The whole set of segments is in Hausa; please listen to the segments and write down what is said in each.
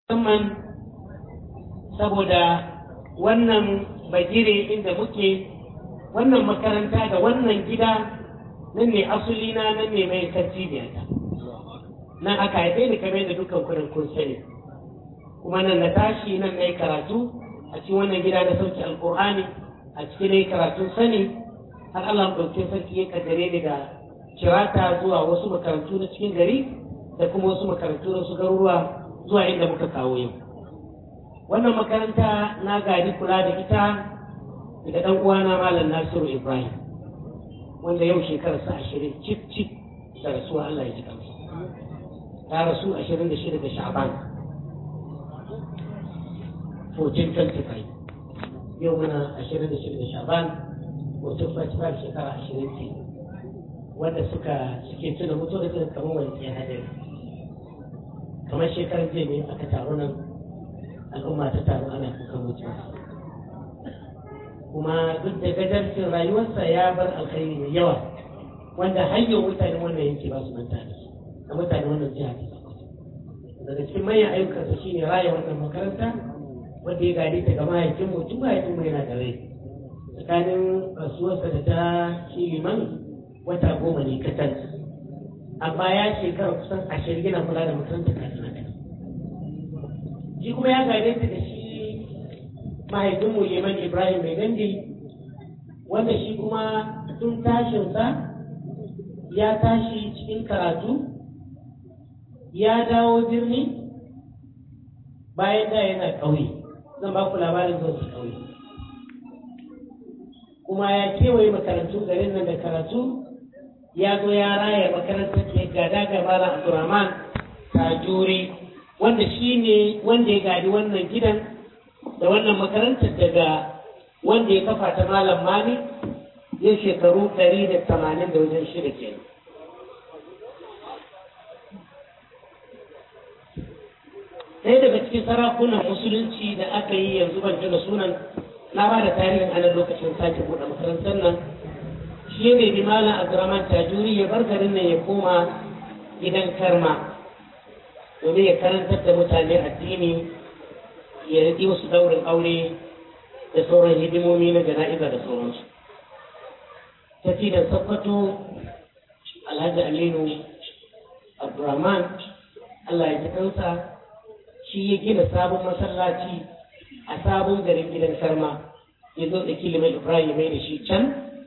musamman saboda wannan bagire inda muke wannan makaranta da wannan gida nan ne asulina nan ne mai tarjibiyata nan aka haife ni kamar da dukkan kudin kun sani kuma nan na tashi nan na yi karatu a cikin wannan gida na sauki alkur'ani a cikin na yi karatun sani har Allah ɗauke sarki ya kaddare ni da cirata zuwa wasu makarantu na cikin gari da kuma wasu makarantu na su garuruwa zuwa inda muka kawo yau. Wannan makaranta na gadi kula da ita daga ɗan uwana Malam Nasiru Ibrahim wanda yau shekararsa 20 cif da rasuwa Allah ya ji kansa. Ya rasu 26 da Sha'ban 1425 yau muna 26 da Sha'ban 1425 shekara 20 ce wanda suke tuna mutu da tuna kamar wani ya hadari kamar shekarar jiya ne aka taru nan al'umma ta taru ana kukan mutuwa kuma duk da gajarcin rayuwarsa ya bar alkhairi mai yawa wanda hanyar mutane wannan yanki ba su manta da shi a mutane wannan jiha ta Sokoto daga cikin manyan ayyukansa shine raya wannan makaranta wanda ya gadi ta ga mahaifinmu tun mahaifinmu yana da rai tsakanin rasuwarsa da ta shi liman wata 10 ne katal amma ya shekara kusan 20 yana kula da makarantar kafin haka shi kuma ya gade ta da shi mahaifinmu liman Ibrahim mai gandi wanda shi kuma tun tashinsa ya tashi cikin karatu ya dawo birni bayan da yana ƙauye zan ba ku labarin zuwa su ƙauye kuma ya kewaye makarantun garin nan da karatu ya zo ya raya makarantar da gada ga Malam Abdurrahman Tajuri wanda shi ne wanda ya gadi wannan gidan da wannan makarantar daga wanda ya kafa ta Malam Mani ya shekaru 180 da wajen shida ke. Ɗaya daga cikin sarakunan musulunci da aka yi yanzu ban tuna sunan na ba da tarihin ana lokacin sake buɗe makarantar nan shi ne bi Malam Abdurrahman Tajuri ya bar garin nan ya koma gidan Karma domin ya karantar da mutane addini ya rage wasu daurin aure da sauran hidimomi na jana'iza da sauransu. Tafi da Sokoto Alhaji Aminu Abdurrahman Allah ya ji kansa shi ya gina sabon masallaci a sabon garin gidan Karma ya zo da Kilimai Ibrahim mai da shi can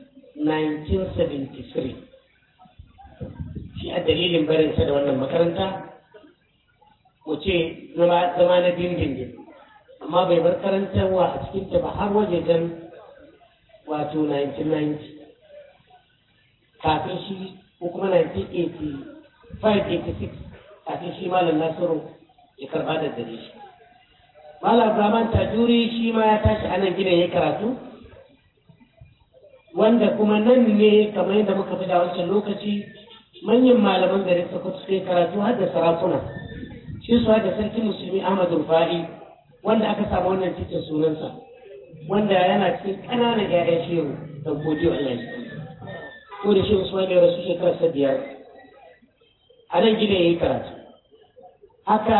1973 shi a dalilin barinsa da wannan makaranta mu ce zama na dindindin amma bai bar karantarwa a cikinta ba har wajejen wato 1990 kafin shi ko kuma 1985-86 kafin shi Malam Nasiru ya karba da gare shi. Malam Abdurrahman Tajuri shi ma ya tashi a nan gidan ya karatu wanda kuma nan ne kamar yadda muka fi da wancan lokaci manyan malaman garin Sokoto suka yi karatu har da sarakuna shi su da sarki musulmi Ahmad Rufa'i wanda aka samu wannan cikin sunansa wanda yana cikin ƙananan ƴaƴan shehu da godiyo Allah ya ko da shi Usman ya rasu shekarar 5 a nan gidan ya yi karatu haka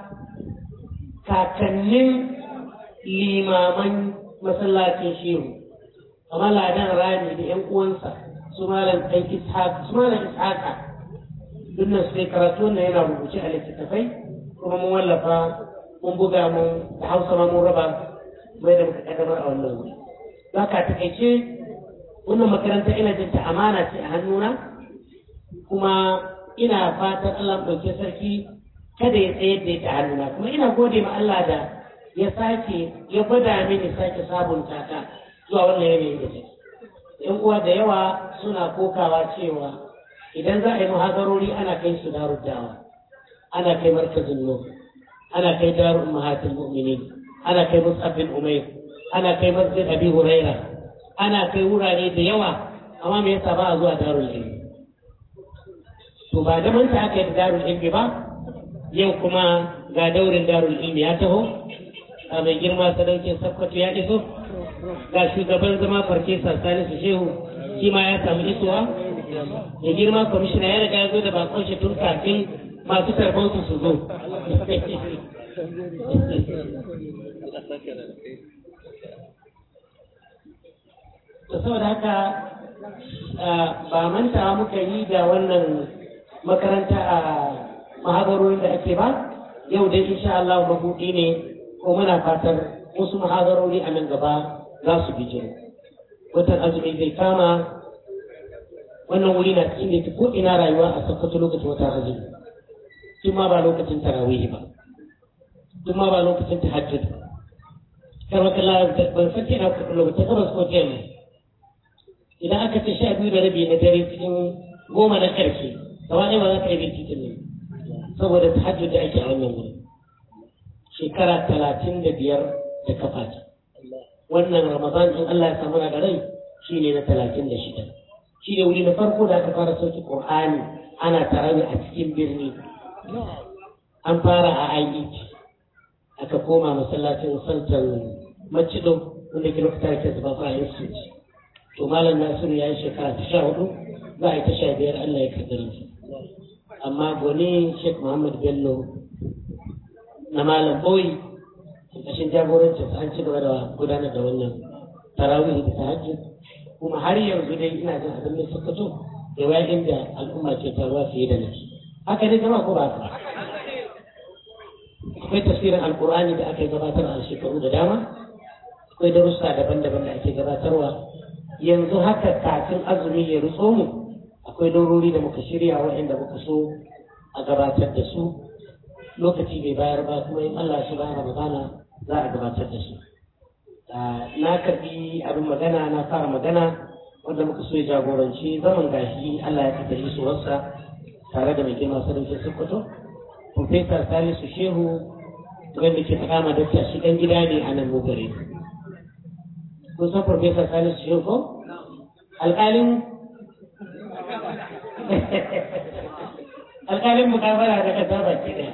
kakannin limaman masallacin shehu kamar ladan rani da ƴan uwansa su malam ɗan ishaq su malam ishaqa dunnan su karatu wannan yana rubuce a littattafai kuma mun wallafa mun buga mun da Hausa ma mun raba mai da muka kaddamar a wannan wuri za ka takaice wannan makaranta ina jin ta amana ce a hannuna kuma ina fatan Allah ɗauke sarki kada ya tsayar da ita hannuna kuma ina gode ma Allah da ya sake ya gwada mini sake sabunta ta zuwa wannan yanayin da take yan uwa da yawa suna kokawa cewa idan za a yi muhadarori ana kai su darud dawa ana kai markazin nur ana kai darul ummahatul mu'minin ana kai mus'ab bin umayr ana kai masjid abi huraira ana kai wurare da yawa amma me yasa ba a zuwa darul ilmi to ba da manta aka yi darul ilmi ba yau kuma ga daurin darul ilmi ya taho a mai girma sadaukin Sokoto ya iso ga shugaban zama farfesa Salisu Shehu shi ma ya samu isowa ya girma kwamishina ya riga ya zo da bakon shi tun kafin masu tarbansu su zo to saboda haka ba mantawa muka yi da wannan makaranta a mahabarorin da ake ba yau dai insha Allah mabuɗi ne ko muna fatar wasu mahabarori a nan gaba za su bijiro watan azumi zai kama wannan wuri na cikin da ko ina rayuwa a Sokoto lokacin watan azumi tun ma ba lokacin tarawih ba tun ma ba lokacin tahajjud ba kar wata ban san kina lokacin gabas ko kiyama idan aka ce 12:30 na dare cikin 10 na ƙarshe gaba ɗaya ba za ka yi binci tun ne saboda tahajjud da ake a wannan wuri shekara 35 da kafa ta wannan ramadan in Allah ya samu na da rai shi ne na 36 shi ne wuri na farko da aka fara sauki Qur'ani ana tarawih a cikin birni an fara a IET aka koma masallacin santan macido wanda ke lokacin ke zuba a institute to malam Nasiru ya yi shekara ta 14 za a yi ta 15 Allah ya kaddara su amma goni Sheikh Muhammad Bello na malam Boyi ƙarshen jagorancin an ci gaba da gudanar da wannan tarawih da tahajjud kuma har yanzu dai ina jin abin da suka zo da wayan da al'umma ke taruwa fiye da nake haka dai jama'a ko ba haka akwai tafsirin alkur'ani da aka gabatar a shekaru da dama akwai darussa daban-daban da ake gabatarwa yanzu haka kafin azumi ya rutso mu akwai daurori da muka shirya waɗanda muka so a gabatar da su lokaci bai bayar ba kuma in Allah shi bayan Ramadana za a gabatar da su na karbi abin magana na fara magana wanda muka so ya jagoranci zaman gashi Allah ya kaddare su wasa tare da mai girma sarki Sokoto Professor Salisu Shehu wanda ke faɗa ma dakta shi dan gida ne a nan Mugare kun san Professor Salisu Shehu ko alƙalin mukabara da kasa baki ɗaya.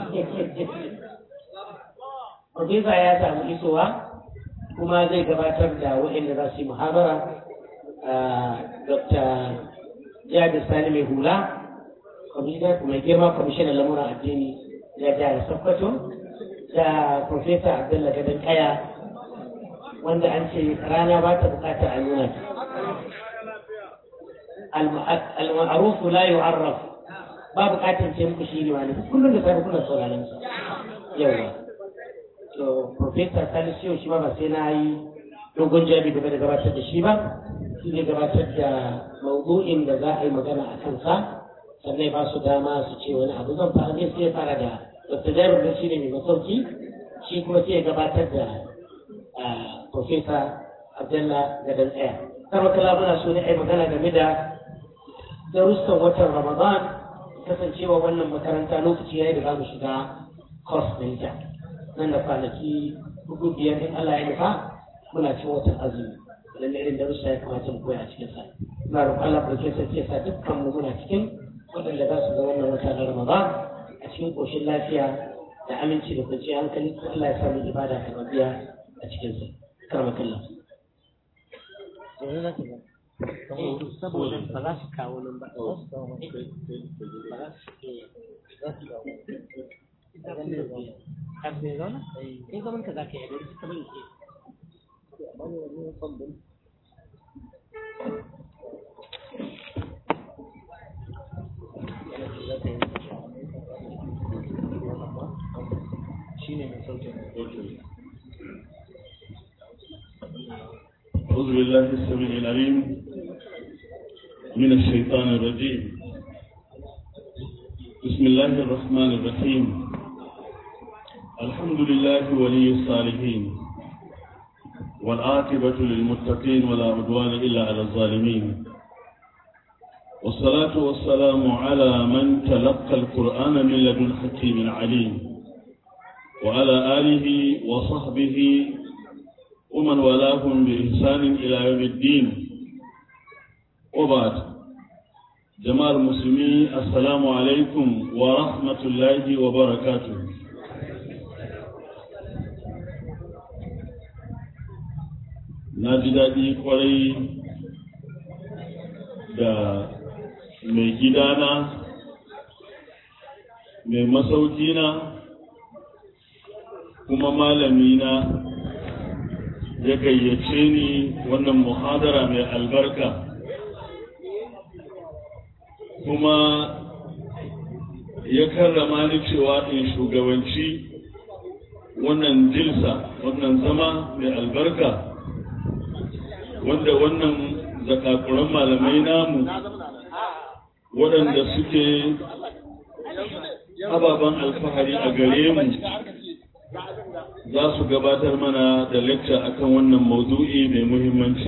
Profesa ya samu isowa kuma zai gabatar da waɗanda za su yi muhabara Dr. Jabir Sani mai hula, mai girma kwamishinan lamuran addini da jihar Sokoto da Profesa Abdullah Gadon Kaya wanda an ce rana ba ta bukatar a nuna ta. Al-ma'ruf la yu'arraf ba bukatar ce muku shi ne wani kullum da safe kuna sauraron sa yawa to Professor Salisu shi ba sai na yi dogon jabi game da gabatar da shi ba shi ne gabatar da mawdu'in da za a yi magana a kansa sannan ba su dama su ce wani abu zan fara ne sai fara da Dr. Jabir da shi ne mai masauki shi kuma sai ya gabatar da Professor Abdullah Gadon Kaya karwata muna so ne a yi magana game da darussan watan Ramadan kasancewa wannan makaranta lokaci yayi da za mu shiga course ɗinta nan da kwanaki 5 in Allah ya nufa muna cin watan azumi lalle irin darussa ya kamata mu koya a cikin sa ina roƙon Allah Professor ya sa dukkan mu muna cikin waɗanda za su ga wannan wata na Ramadan a cikin ƙoshin lafiya da aminci da kwanciyar hankali ko Allah ya sa mu ibada ta mabiya a cikin sa karmakallah saboda ba za su kawo nan ba kai zaman ka za ka yi da kamar ke أعوذ بالله السميع العليم من الشيطان الرجيم بسم الله الرحمن الرحيم الحمد لله ولي الصالحين والعاقبة للمتقين ولا عدوان إلا على الظالمين والصلاة والسلام على من تلقى القرآن من لدن حكيم عليم وعلى آله وصحبه ومن والاهم بإحسان إلى يوم الدين وبعد جماعة المسلمين السلام عليكم ورحمة الله وبركاته نجدادي قولي da mai gidana mai masaukina kuma malami na ya gayyace ni wannan muhadara mai albarka, kuma ya karrama ni cewa in shugabanci wannan jilsa, wannan zama mai albarka, wanda wannan zakakuran malamai namu waɗanda suke ababen alfahari a gare mu za su gabatar mana da lecture akan wannan maudu'i mai muhimmanci.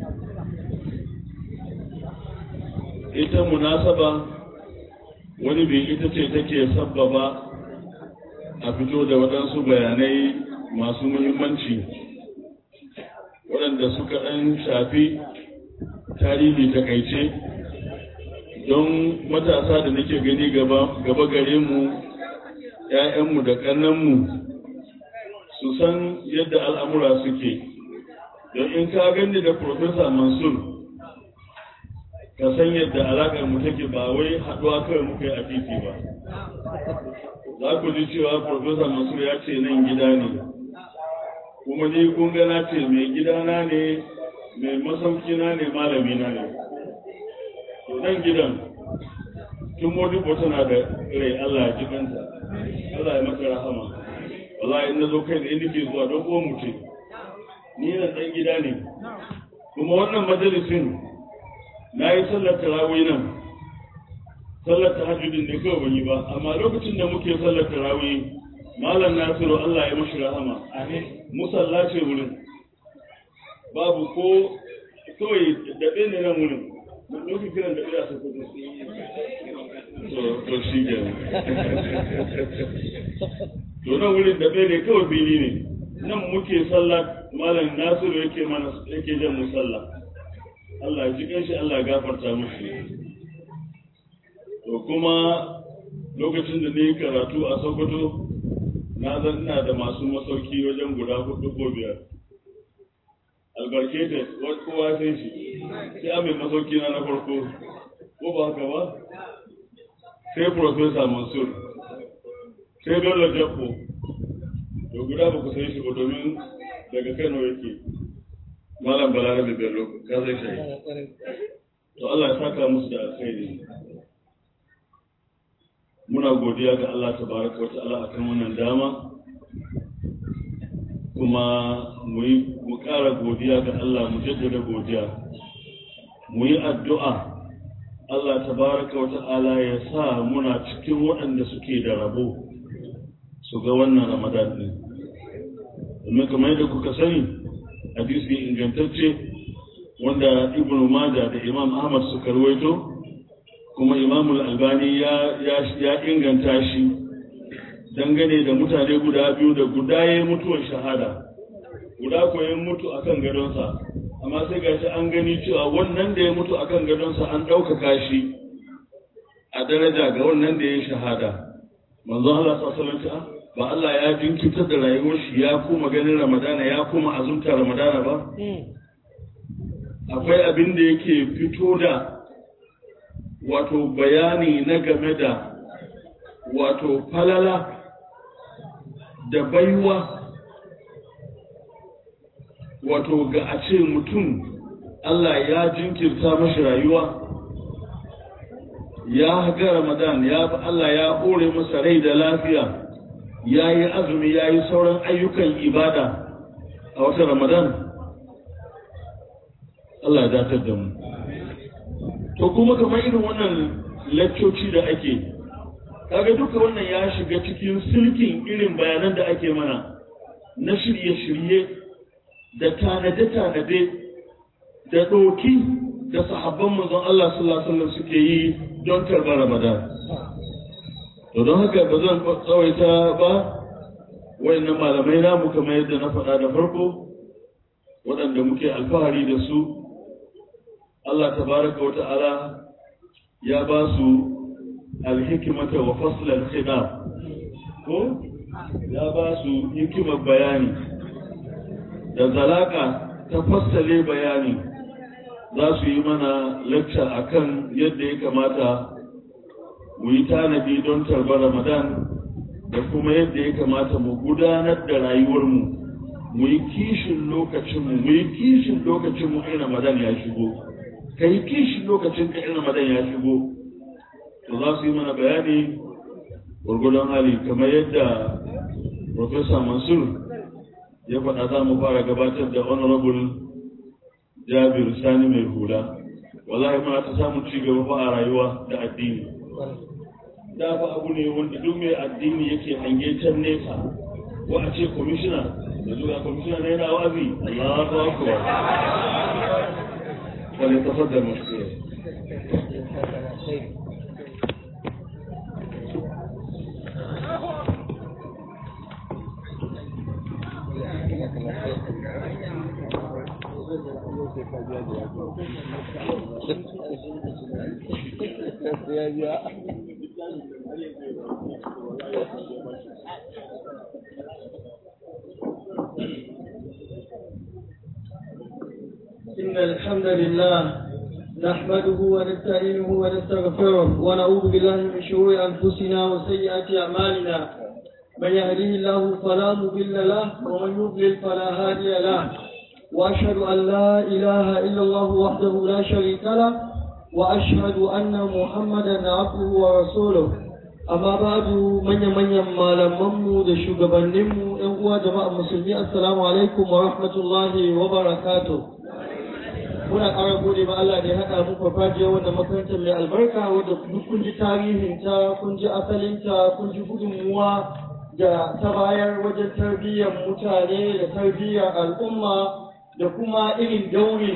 Ita munasaba wani bi ita ce take sabbaba a fito da waɗansu bayanai masu muhimmanci waɗanda suka ɗan shafi tarihi takaice don matasa da nake gani gaba gare mu, ‘ya'yanmu da ƙannanmu su san yadda al'amura suke. Don in ka gani da Profesa Mansur, ka san yadda alaƙar mu take, ba wai haɗuwa kawai muka yi a titi ba. Za ku ji cewa Profesa Mansur ya ce nan gida ne, kuma ni kun gana ce mai gidana ne, mai masaukina ne, malamina ne. To nan gidan, tun Modibo tana da rai, Allah ya ji kanta, Allah ya mata rahama. Wallahi in na zo kai da inda ke zuwa don uwan mutum, ni na ɗan gida ne. Kuma wannan majalisin na yi sallar tarawih nan, sallar tahajjudin ne kawai ban yi ba, amma lokacin da muke sallar tarawih, Malam Nasiru Allah ya mashi rahama, musalla ce wurin, babu ko kawai daɓe ne nan wurin, mun kiran daɓe a sakoto. To shi ke to nan wurin daɓe ne kawai fili ne, nan muke sallah, Malam Nasiru yake jan musalla. Allah ya ji kanshi, Allah ya gafarta mushi. To kuma lokacin da ni karatu a Sokoto, na zan ina da masu masauki wajen guda 4 ko 5. Albarkete kowa sai shi, sai mai masauki na farko, ko ba haka ba? Sai Profesa Mansur, sai Bello Jabbo, to guda ba ku sai shi ba domin daga Kano yake. Malam Balarabe Bello, ka zai shayi. To Allah ya saka musu da alkhairi. Muna godiya ga Allah tabaraka wa ta'ala akan wannan dama, kuma mu ƙara godiya ga Allah, mu jaddada godiya. Mu yi addu'a Allah tabaraka wa ta'ala ya sa muna cikin waɗanda suke da rabo su ga wannan Ramadan ɗin. Domin kamar yadda kuka sani, hadisi ingantacce wanda Ibn Majah da Imam Ahmad suka rawaito, kuma Imam Al-Albani ya inganta shi dangane da mutane guda biyu da guda ya mutuwar shahada, guda ko ya mutu akan gadonsa, amma sai gashi an gani cewa wannan da ya mutu akan gadonsa an ɗaukaka shi a daraja ga wannan da ya shahada. Manzon Allah sallallahu alaihi wasallam ba Allah ya jinkirtar da rayuwar shi ya kuma ganin Ramadana, ya kuma azumta Ramadana ba? Akwai abin da yake fito da wato bayani na game da wato falala da baiwa, wato ga a ce mutum Allah ya jinkirta mashi rayuwa, ya ga Ramadan, Allah ya hore masa rai da lafiya, ya yi azumi, ya yi sauran ayyukan ibada a wata Ramadan. Allah ya datar da mu. To kuma kamar irin wannan laccoci da ake, kaga duka wannan ya shiga cikin silkin irin bayanan da ake mana na shirye-shirye da tanade-tanade da ɗoki da sahabban manzon Allah sallallahu alaihi wasallam suke yi don karɓar Ramadan. To don haka ba zan tsawaita ba, wayannan malamai namu kamar yadda na faɗa da farko, waɗanda muke alfahari da su, Allah tabaraka wa ta'ala ya ba su alhikimata wa faslal khidab, ko ya ba su hikimar bayani da zalaka ta fassale bayani. Za su yi mana lecture akan yadda ya kamata mu yi tanadi don tarbar Ramadan, da kuma yadda ya kamata mu gudanar da rayuwarmu, mu yi kishin lokacinmu in Ramadan ya shigo, ka yi kishin lokacin ka in Ramadan ya shigo. To za su yi mana bayani gwargwadon hali kamar yadda Professor Mansur ya faɗa. za mu fara gabatar da Honorable Jabir Sani mai hula. Wallahi muna ta samun ci gaba fa a rayuwa da addini. Da fa abu ne wanda duk mai addini yake hange can nesa. Ko a ce commissioner, da zuwa commissioner ne yana wazi, Allahu akbar. Wale tafaddal mashkura. إن الحمد لله نحمده ونستعينه ونستغفره ونعوذ بالله من شرور أنفسنا وسيئات أعمالنا. من يهديه الله فلا مضل له ومن يضلل فلا هادي له. وأشهد أن لا إله إلا الله وحده لا شريك له وأشهد أن محمدا عبده ورسوله. أما بعد من malamanmu da shugabanninmu ‘yan uwa jama'a musulmi assalamu alaikum wa rahmatullahi wa barakatuh. Muna ƙara gode ma Allah da ya haɗa mu farfajiyar wannan makarantar mai albarka wadda duk kun ji tarihinta, kun ji asalinta, kun ji gudunmuwa da ta bayar wajen tarbiyyar mutane da tarbiyyar al'umma da kuma irin daurin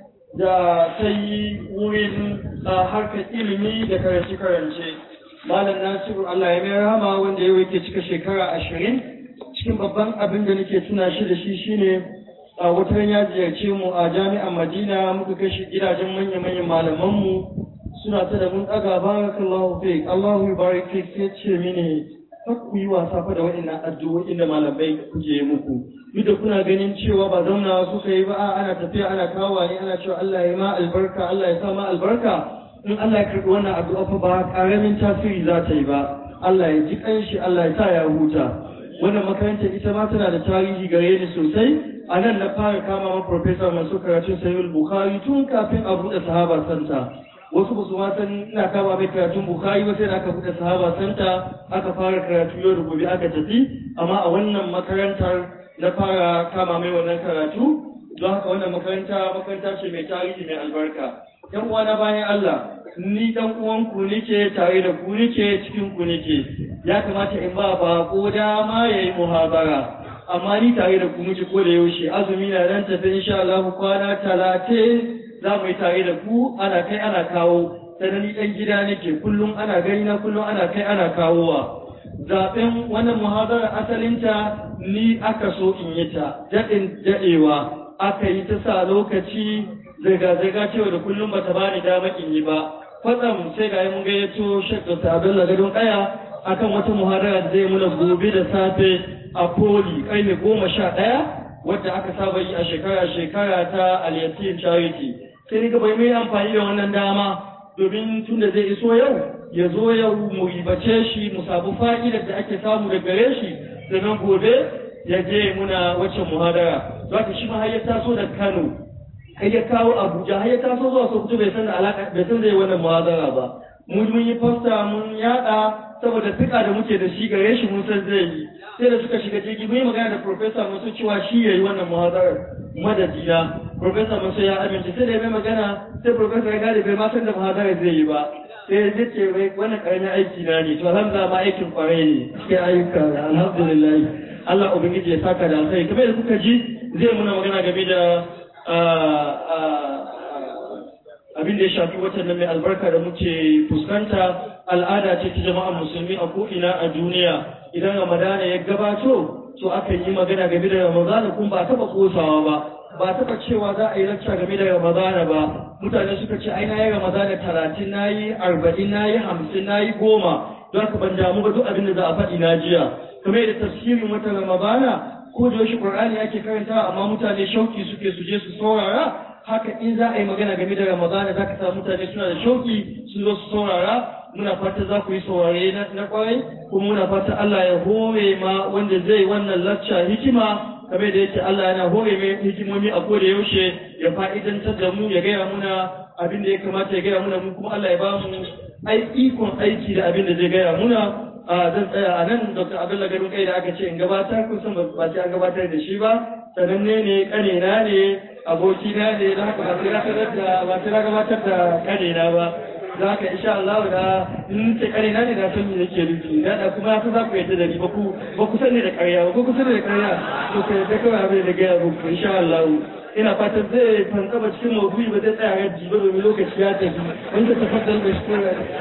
da ta yi wurin harkar ilimi da karance-karance. Malam Nasiru Allah ya mai rahama wanda yau yake cika shekara 20, cikin babban abin da nake tuna shi da shi shine a wata ya ziyarce mu a jami'ar Madina, muka kai shi gidajen manya-manyan malamanmu suna ta da mun ɗaga barakallahu fik, Allahu yubarik fik, sai ce mini ku yi wasa fa da waɗannan addu'o'in da malamai kuke muku. Duk da kuna ganin cewa ba zauna suka yi ba, ana tafiya ana kawo ne ana cewa Allah ya ma albarka, Allah ya sa ma albarka. In Allah ya karɓi wannan addu'a fa ba ƙaramin tasiri za ta yi ba. Allah ya ji ƙanshi, Allah ya sa ya huta. Wannan makarantar ita ma tana da tarihi gare ni sosai. A nan na fara kama ma Professor Mansur karatun Sahihul Bukhari tun kafin a buɗe Sahaba Center. Wasu ba su ma san ina kama mai karatun Bukhari ba sai da aka buɗe Sahaba Center aka fara karatu yau da gobe aka tafi. Amma a wannan makarantar na fara kama mai wannan karatu. Don haka wannan makaranta ce mai tarihi mai albarka. ‘Yan uwana bayan Allah, ni ɗan uwanku nike tare da ku nike cikin ku nike. Ya kamata in ba ko dama ya yi muhabara. Amma ni tare da ku muke ko da yaushe, azumi na nan tafi insha Allah kwana 30 za mu yi tare da ku, ana kai ana kawo. Sannan ni ɗan gida nake, kullum ana gani na kullum ana kai ana kawowa. Zaɓen wannan muhabara asalinta ni aka so in yi ta, daɗewa. Aka yi ta sa lokaci zirga-zirga cewa da kullum bata bani dama in yi ba. Kwatsam sai ga mun gayyato Sheikh Dr. Abdullah Gadon Kaya akan wata muhadara da zai muna gobe da safe a Poli ƙarfe 11 wadda aka saba yi a shekara ta Al-Yatim Charity. Sai ni ga bai mai amfani da wannan dama domin tun da zai iso yau ya zo yau mu ribace shi mu sabu fa'idar da ake samu da gare shi sannan gobe ya je muna wacce muhadara. Za ka shi ma har ya taso da Kano. Kai ya kawo Abuja har ya taso zuwa Sokoto bai san da alaka bai san zai wannan muhadara ba. Mun yi posta mun yada saboda fika da muke da shi gare shi mun san zai yi. Sai da suka shiga jirgi mun yi magana da Professor Musa cewa shi yayi wannan muhadarar madadina. Professor Musa ya amince sai da ya mai magana sai Professor ya gane bai ma san da muhadarar zai yi ba. Sai ya ce wai wannan karamin aiki na ne to alhamdulillah ma aikin kwarai ne cikin ayyuka alhamdulillah. Allah ubangiji ya saka da alkhairi. Kamar da kuka ji zai muna magana game da abin da ya shafi watan nan mai albarka da muke fuskanta. Al'ada ce ta jama'ar musulmi a ko'ina a duniya idan Ramadana ya gabato to aka yi magana game da Ramadana kuma ba taɓa kosawa ba taɓa cewa za a yi lacca game da Ramadana ba. Mutane suka ce ai na yi Ramadana 30 na yi 40 na yi 50 na yi 10 don haka ban damu ba duk abin da za a faɗi na jiya. Kamar yadda tafsirin watan Ramadana ko da yaushe Qur'ani ake karanta amma mutane shauki suke su je su saurara, haka in za a yi magana game da Ramadana za ka samu mutane suna da shauki sun zo su saurara. muna fata za ku yi saurare na kwarai kuma muna fata Allah ya hore ma wanda zai wannan lacca hikima kamar da yake Allah yana hore mai hikimomi a koda yaushe ya fa'idantar da mu ya gaya muna abin da ya kamata ya gaya muna mu kuma Allah ya ba mu ikon aiki da abin da zai gaya muna zan tsaya a nan Dr. Abdullahi Gadon Kai da aka ce in gabatar kun san ba sai an gabatar da shi ba sananne ne kanena ne abokina ne da haka ba sai na gabatar da kanena ba za ka insha Allah da in ce kanena ne na san me yake nufi da kuma ku za ku yadda da ni ba ku sani da ƙarya ba ku sani da ƙarya to kai da kawai abin da gaya muku insha Allah ina fatan zai fantsama cikin maudu'i ba zai tsaya yaji ba domin lokaci ya tafi wanda tafaddal da shi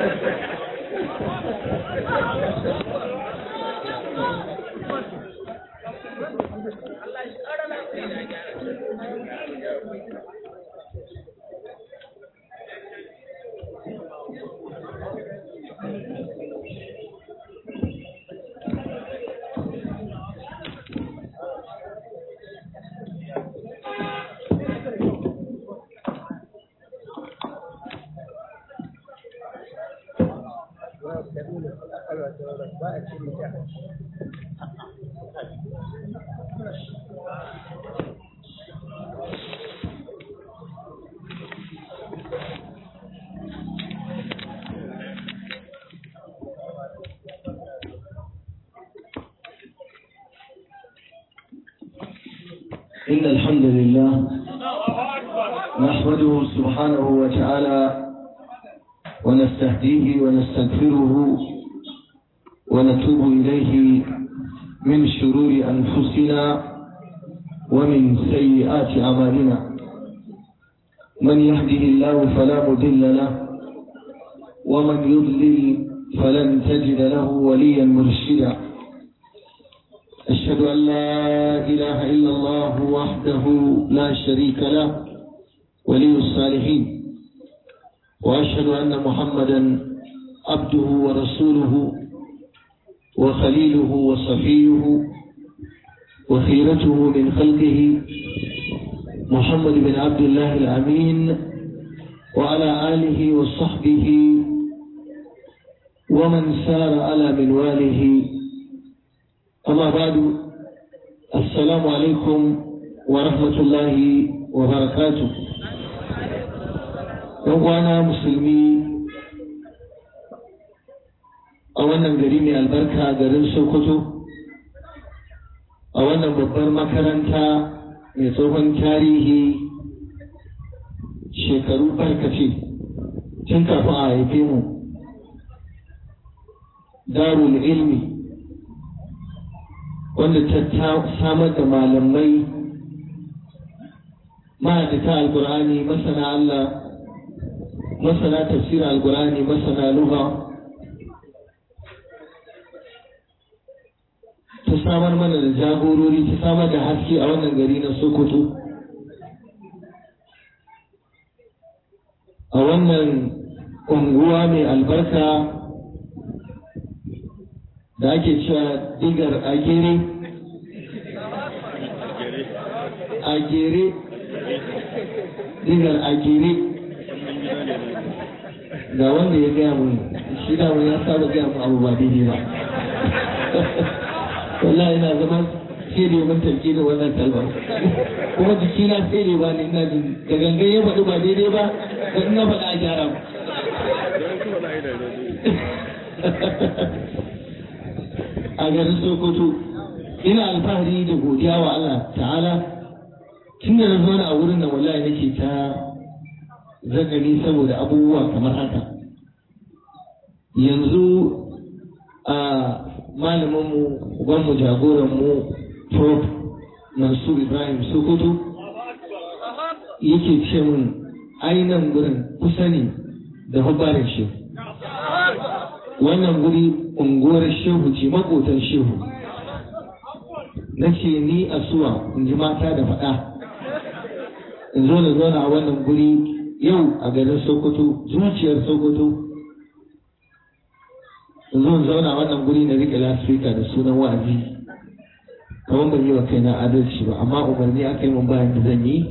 إن الحمد لله نحمده سبحانه وتعالى ونستهديه ونستغفره ونتوب إليه من شرور أنفسنا ومن سيئات أعمالنا من يهده الله فلا مضل له ومن يضلل فلن تجد له وليا مرشدا أشهد أن لا إله إلا الله وحده لا شريك له ولي الصالحين وأشهد أن محمدا عبده ورسوله وخليله وصفيه وخيرته من خلقه محمد بن عبد الله الأمين وعلى آله وصحبه ومن سار على منواله أما بعد السلام عليكم ورحمة الله وبركاته وانا مسلمي أولا قريمي البركة قرن سوكتو أولا ببر مكرنتا ميطوبا تاريخي شكرو بركتي تنكفى عيبيمو دار العلم wanda ta samar da malamai ma'adata alkur'ani masana Allah masana tafsir alkur'ani masana lugha ta samar mana da jagorori ta samar da haske a wannan gari na Sokoto a wannan unguwa mai albarka da ake cewa digar agere digar agere ga wanda ya gaya mun shi da ya saba gaya mun abu ba daidai ba wallahi ina zama sai da mun tanke da wannan kalmar kuma jikina sai da ba ni ina jin da gangan ya faɗi ba daidai ba da ina faɗa a gyara mu a garin Sokoto ina alfahari da godiya wa Allah ta'ala tun da na zo a wurin nan wallahi nake ta zagani saboda abubuwa kamar haka yanzu a malaminmu ubanmu jagoranmu Prof Mansur Ibrahim Sokoto yake ce mun ainihin gurin kusa ne da hubbarin shi wannan guri unguwar shehu ce makotan shehu na ce ni asuwa in ji mata da faɗa in zo da zauna a wannan guri yau a garin Sokoto zuciyar Sokoto in zo zauna a wannan guri na riƙe lasfika da sunan wa'azi kamar ban yi wa kaina adalci ba amma umarni aka yi mun bayan da zan yi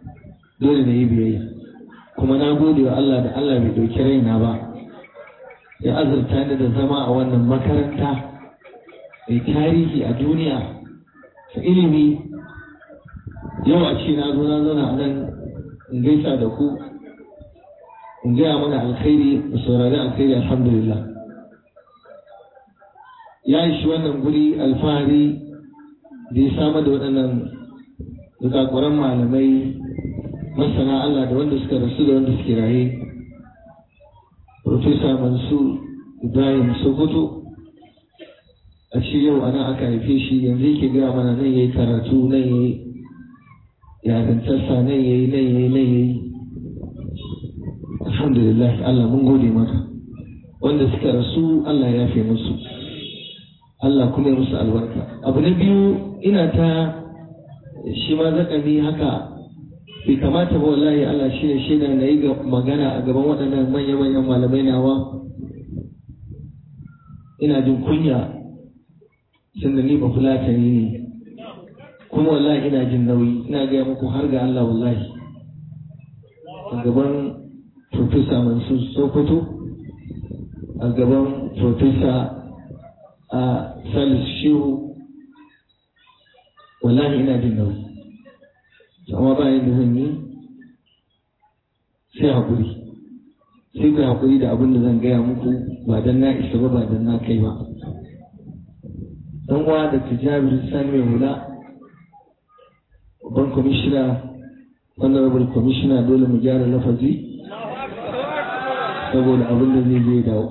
dole na yi biyayya kuma na gode wa Allah da Allah bai ɗauki raina ba ya azurta ni da zama a wannan makaranta mai tarihi a duniya ta ilimi. Yau a ce na zo na zauna a nan in gaisa da ku, in gaya mana alkhairi da saurari alkhairi, alhamdulillah. Ya yi shi wannan guri alfahari da ya samar da waɗannan zakakuran malamai masana Allah da wanda suka rasu da wanda suke raye. Profesa Mansur Ibrahim Sokoto a ce yau ana aka haife shi, yanzu yake gaya mana nan yayi karatu, nan yayi yarintarsa, nan yayi. Alhamdulillah, Allah mun gode maka. Wanda suka rasu Allah ya yafe musu, Allah kuma ya musu albarka. Abu na biyu, ina ta shi ma zakami haka bai kamata ba wallahi. Allah shi ne shaida na yi magana a gaban waɗannan manya-manyan malamai nawa. Ina jin kunya tunda ni ba fulatani ne, kuma wallahi ina jin nauyi. Ina gaya muku har ga Allah wallahi, a gaban Profesa Mansur Sokoto, a gaban Profesa Salisu Shehu, wallahi ina jin nauyi. Amma ba yadda zan yi, sai haƙuri, sai ku haƙuri da abin da zan gaya muku, ba don na isa ba don na kai ba. Dan uwa da Jabir Sani mai hula, babban kwamishina, honorable kwamishina, dole mu gyara lafazi saboda abin da zai dawo.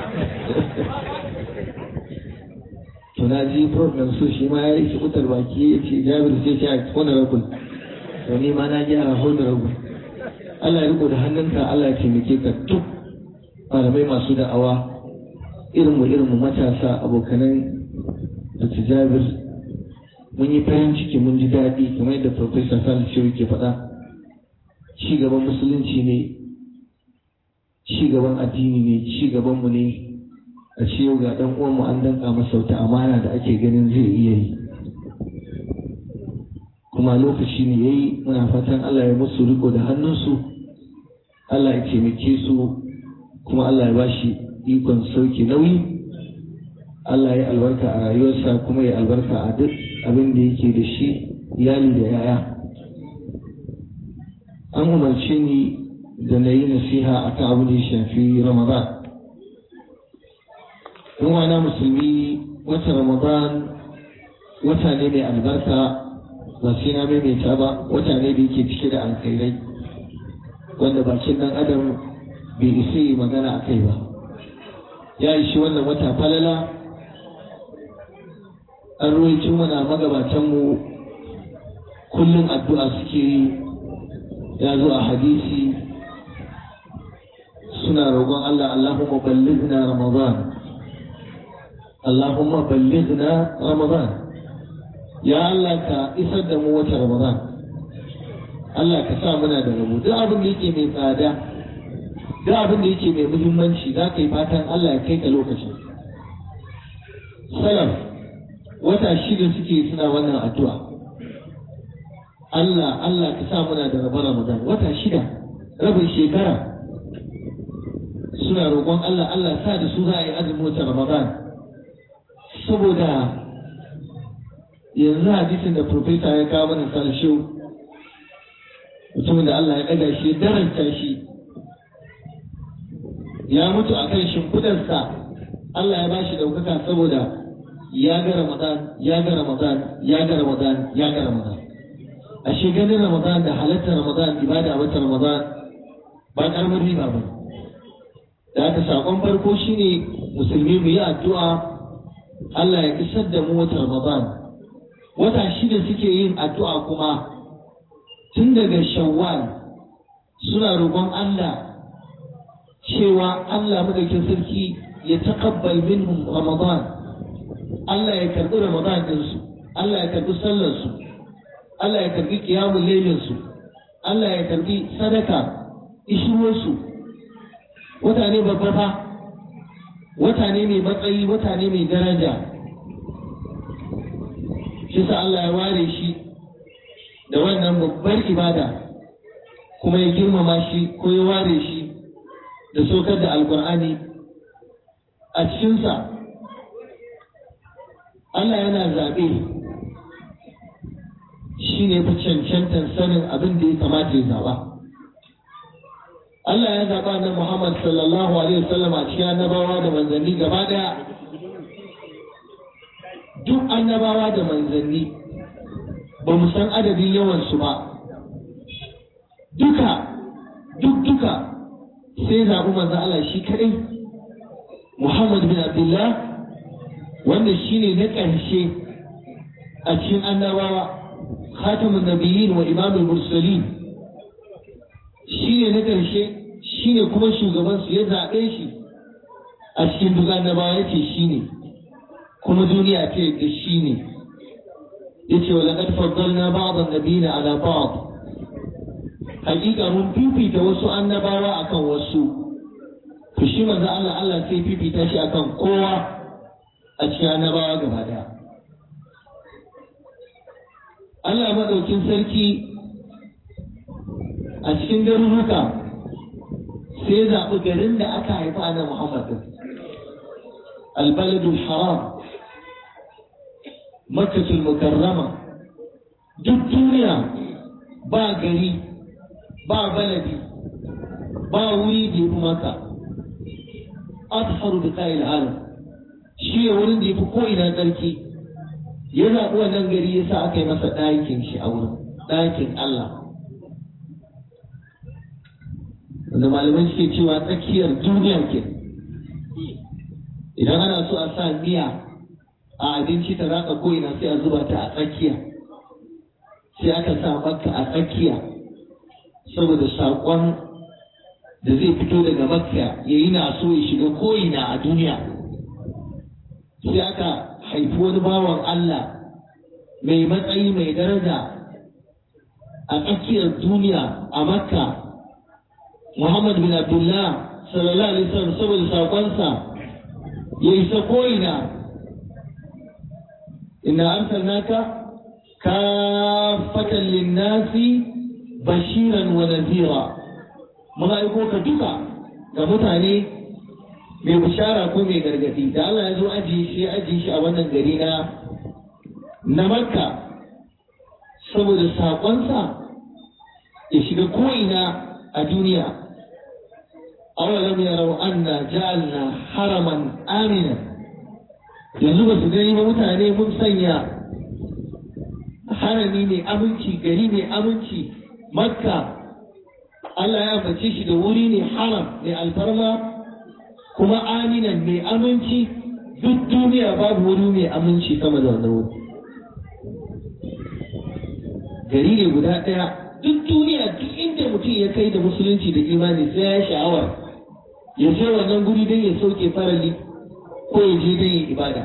To na ji program so shi ma ya yi sukutar baki ya ce Jabir sai ce a honorable, to ni ma na gyara honorable. Allah ya riko da hannunka, Allah ya taimake ka duk malamai masu da'awa irinmu matasa abokanan da Jabir. Mun yi farin ciki, mun ji daɗi kamar yadda Profesa Salisu ke faɗa. Ci gaban musulunci ne, ci gaban addini ne, ci gabanmu ne. A ce yau ga ɗan uwanmu an danka masa wata amana da ake ganin zai iya yi, kuma lokaci ne yayi. Muna fatan Allah ya musu riko da hannunsu, Allah ya taimake su, kuma Allah ya bashi ikon sauke nauyi. Allah ya albarka a rayuwarsa, kuma ya albarka a duk abin da yake da shi, iyali da yaya. An umarce ni da na yi nasiha akan abin da ya shafi Ramadan. Yan wana musulmi, wata Ramadan wata ne mai albarka, ba sai na maimaita ba. Wata ne da yake cike da alkhairai wanda bakin dan adam bai isa yi magana a kai ba. Ya yi shi wannan wata falala. An ruwaito mana magabatanmu kullum addu'a suke yi, ya zo a hadisi, suna roƙon Allah, Allahumma ballighna Ramadan, Allahumma ballighna Ramadan. Ya Allah ka isar da mu wata Ramadan, Allah ka sa muna da rabo. Duk abin da yake mai tsada, duk abin da yake mai muhimmanci, za ka yi fatan Allah ya kai ka lokacin. Salaf wata 6 suke suna wannan addu'a. Allah ka sa muna da rabon Ramadan. Wata 6, rabin shekara, suna roƙon Allah sa da su za a yi azumin wata Ramadan. Saboda yanzu hadisin da Profesa ya kawo mana Salisu, mutumin da Allah ya ɗaga shi, daranta shi, ya mutu a kan shimfidarsa, Allah ya ba shi ɗaukaka saboda ya ga Ramadan. Ashe ganin Ramadan da halartar Ramadan, ibada a watan Ramadan ba ƙaramar riba ba. Da haka saƙon farko shine musulmi mu yi addu'a Allah ya isar da mu watan Ramadan. Wata 6 suke yin addu'a kuma tun daga Shawwal, suna roƙon Allah cewa Allah madaukakin sarki ya taqabbal minhum Ramadan. Allah ya karɓi Ramadan ɗinsu, Allah ya karɓi sallarsu, Allah ya karɓi qiyamul lailinsu, Allah ya karɓi sadaka, ishuwarsu. Wata ne babba fa, wata ne mai matsayi, wata ne mai daraja. Shi sa Allah ya ware shi da wannan babbar ibada, kuma ya girmama shi ko ya ware shi da sokar da Alƙur'ani a cikinsa Allah yana zaɓe shi ne fi cancantar sanin abin da ya kamata ya zaɓa. Allah ya zaɓa na Muhammad sallallahu alaihi wasallam a cikin annabawa da manzanni gaba ɗaya. Duk annabawa da manzanni ba mu san adadin yawansu ba. Duka sai zaɓi manzan Allah shi kaɗai Muhammad bin Abdullah, wanda shi ne na ƙarshe a cikin annabawa, khatamun nabiyyin wa imamul mursalin, shi ne na ƙarshe, shi ne kuma shugabansu, ya zaɓe shi a cikin duk annabawa, ya ce shi ne, kuma duniya ta yadda shi ne. Ya ce wa laƙad faddalna ba'dan nabiyina ala ba'd, hakika mun fifita wasu annabawa akan wasu. To shi manzo Allah sai fifita shi akan kowa a cikin annabawa gaba daya. Allah madaukin sarki a cikin garuruka sai zaɓi garin da aka haifa annabi Muhammad, albaladul haram, makkatul mukarrama. Duk duniya ba gari, ba baladi, ba wuri da ya fi maka atharu bi qa'il alam, shi ne wurin da ya fi ko'ina tsarki. Ya zaɓi wannan gari ya sa aka yi masa ɗakin shi a wurin, ɗakin Allah, wanda malamai suke cewa tsakiyar duniya ke. Idan ana so a sa miya a abinci ta ratsa ko'ina sai a zuba ta a tsakiya, sai aka sa Makka a tsakiya saboda saƙon da zai fito daga Makka ya yi na so ya shiga ko'ina a duniya. Sai aka haifi wani bawan Allah mai matsayi mai daraja a tsakiyar duniya a Makka, Muhammad bin Abdullah sallallahu alaihi wasallam, saboda saƙonsa ya isa ko'ina. Inna arsalnaka kafatan linnasi bashiran wa nadhira, mun aiko ka duka ga mutane mai bishara ko mai gargadi. Da Allah ya zo ajiye shi a wannan gari na Makka saboda saƙonsa ya shiga ko'ina a duniya. Awalam yarau anna ja'alna haraman amina, yanzu ba su gani ba mutane mun sanya harami mai aminci, gari mai aminci, Makka. Allah ya ambace shi da wuri ne haram mai alfarma, kuma aminan mai aminci. Duk duniya babu wuri mai aminci sama da wannan wuri. Gari ne guda ɗaya, duk duniya, duk inda mutum ya kai da musulunci da imani sai ya sha'awar ya je wannan guri don ya sauke farali ko ya je don ya ibada.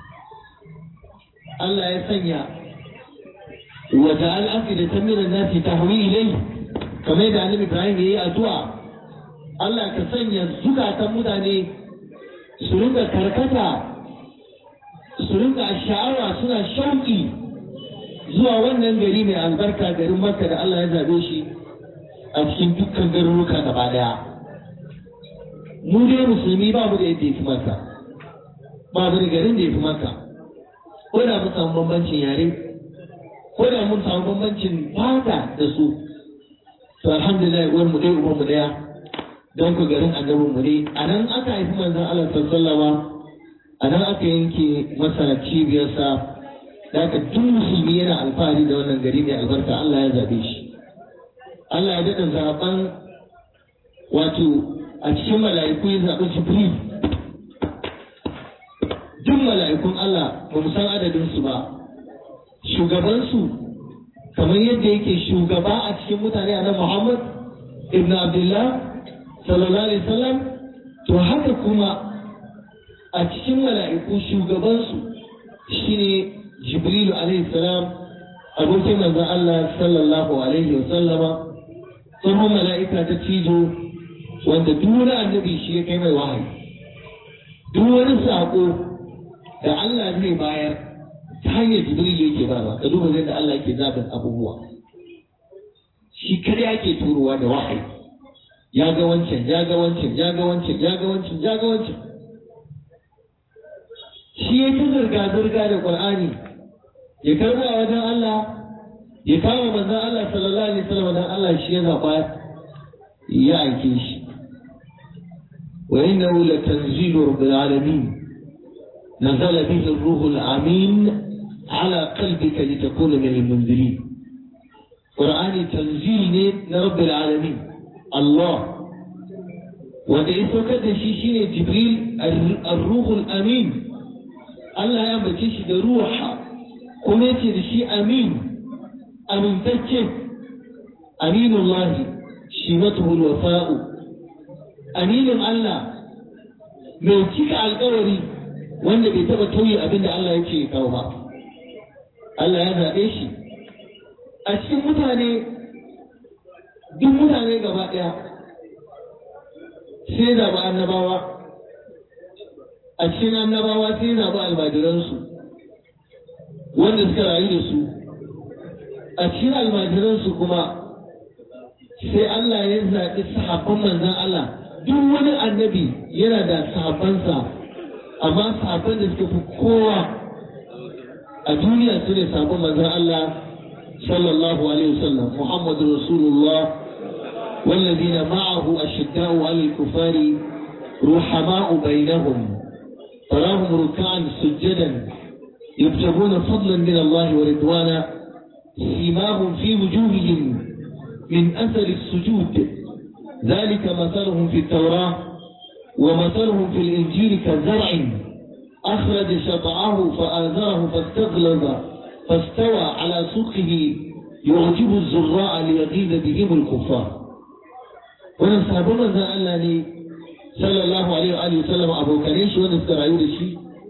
Allah ya sanya wa ja'al afidatan minan nasi tahwi ilayhi, kamar da Annabi Ibrahim yayi addu'a, Allah ka sanya zukatan mutane su rinka karkata, su rinka sha'awa, suna shauki zuwa wannan gari mai albarka, garin Makka da Allah ya zabe shi a cikin dukkan garuruka gaba daya. Mu dai musulmi ba mu da yadda ya fi Makka, ba mu da garin da ya fi Makka, ko da mun samu bambancin yare, ko da mun samu bambancin fata da su, to alhamdulillah uwar mu dai uban mu daya, don ku garin annabin mu dai. A nan aka haifi manzon Allah sallallahu alaihi, a nan aka yanke masa cibiyarsa. Da haka duk musulmi yana alfahari da wannan gari mai albarka. Allah ya zabe shi. Allah ya daɗa zaben, wato a cikin mala'iku ya zaɓi Jibril. Duk mala'ikun Allah ba mu san adadinsu ba, shugabansu kamar yadda yake shugaba a cikin mutane a nan Muhammad ibn Abdullah sallallahu alaihi wasallam, to haka kuma a cikin mala'iku shugabansu shine Jibril alaihi salam, abokin manzon Allah sallallahu alaihi wasallama, tsohon mala'ika ta cijo wanda duk wani annabi shi ya kai mai wahayi. Duk wani saƙo da Allah zai bayar ta hanyar Jibril yake ba, ka duba zai da Allah yake zaɓin abubuwa. Shi kare ake turowa da wahayi, ya ga wancan, ya ga wancan, ya ga wancan, ya ga wancan, ya ga wancan. shi ya ta zirga-zirga da Qur'ani ya karɓo a wajen Allah ya kawo manzon Allah sallallahu alaihi wasallam dan Allah shi ya zaɓa ya aike shi wa innahu latanzilu rabbil alamin nazala bihi ar-ruhul amin ala qalbika litakuna min al-munzirin Qur'ani tanzil ne na rabbil alamin Allah wanda ya saukar da shi shine Jibril ar-ruhul amin Allah ya bace shi da ruha kuma yace da shi amin amintacce aminullahi shimatuhu al-wafa'u aminin Allah mai cika alƙawari wanda bai taba tauye abinda Allah yake ya kawo ba Allah ya zaɓe shi a cikin mutane duk mutane gaba ɗaya sai zaɓi annabawa a cikin annabawa sai zaɓi almajiransu wanda suka rayu da su a cikin almajiransu kuma sai Allah ya zaɓi sahabban manzan Allah duk wani annabi yana da sahabbansa amma sahabban da suka fi kowa a duniya su ne sahabban manzan Allah sallallahu alaihi wasallam Muhammadu Rasulullah والذين معه أشداء على الكفار رحماء بينهم تراهم ركعا سجدا يبتغون فضلا من الله ورضوانا سيماهم في وجوههم من أثر السجود ذلك مثلهم في التوراة ومثلهم في الإنجيل كزرع أخرج شطعه فآزره فاستغلظ فاستوى على سوقه يعجب الزراع ليغيظ بهم الكفار wannan sabon manzon Allah ne sallallahu alaihi wa sallam abokanai shi wanda suka rayu da shi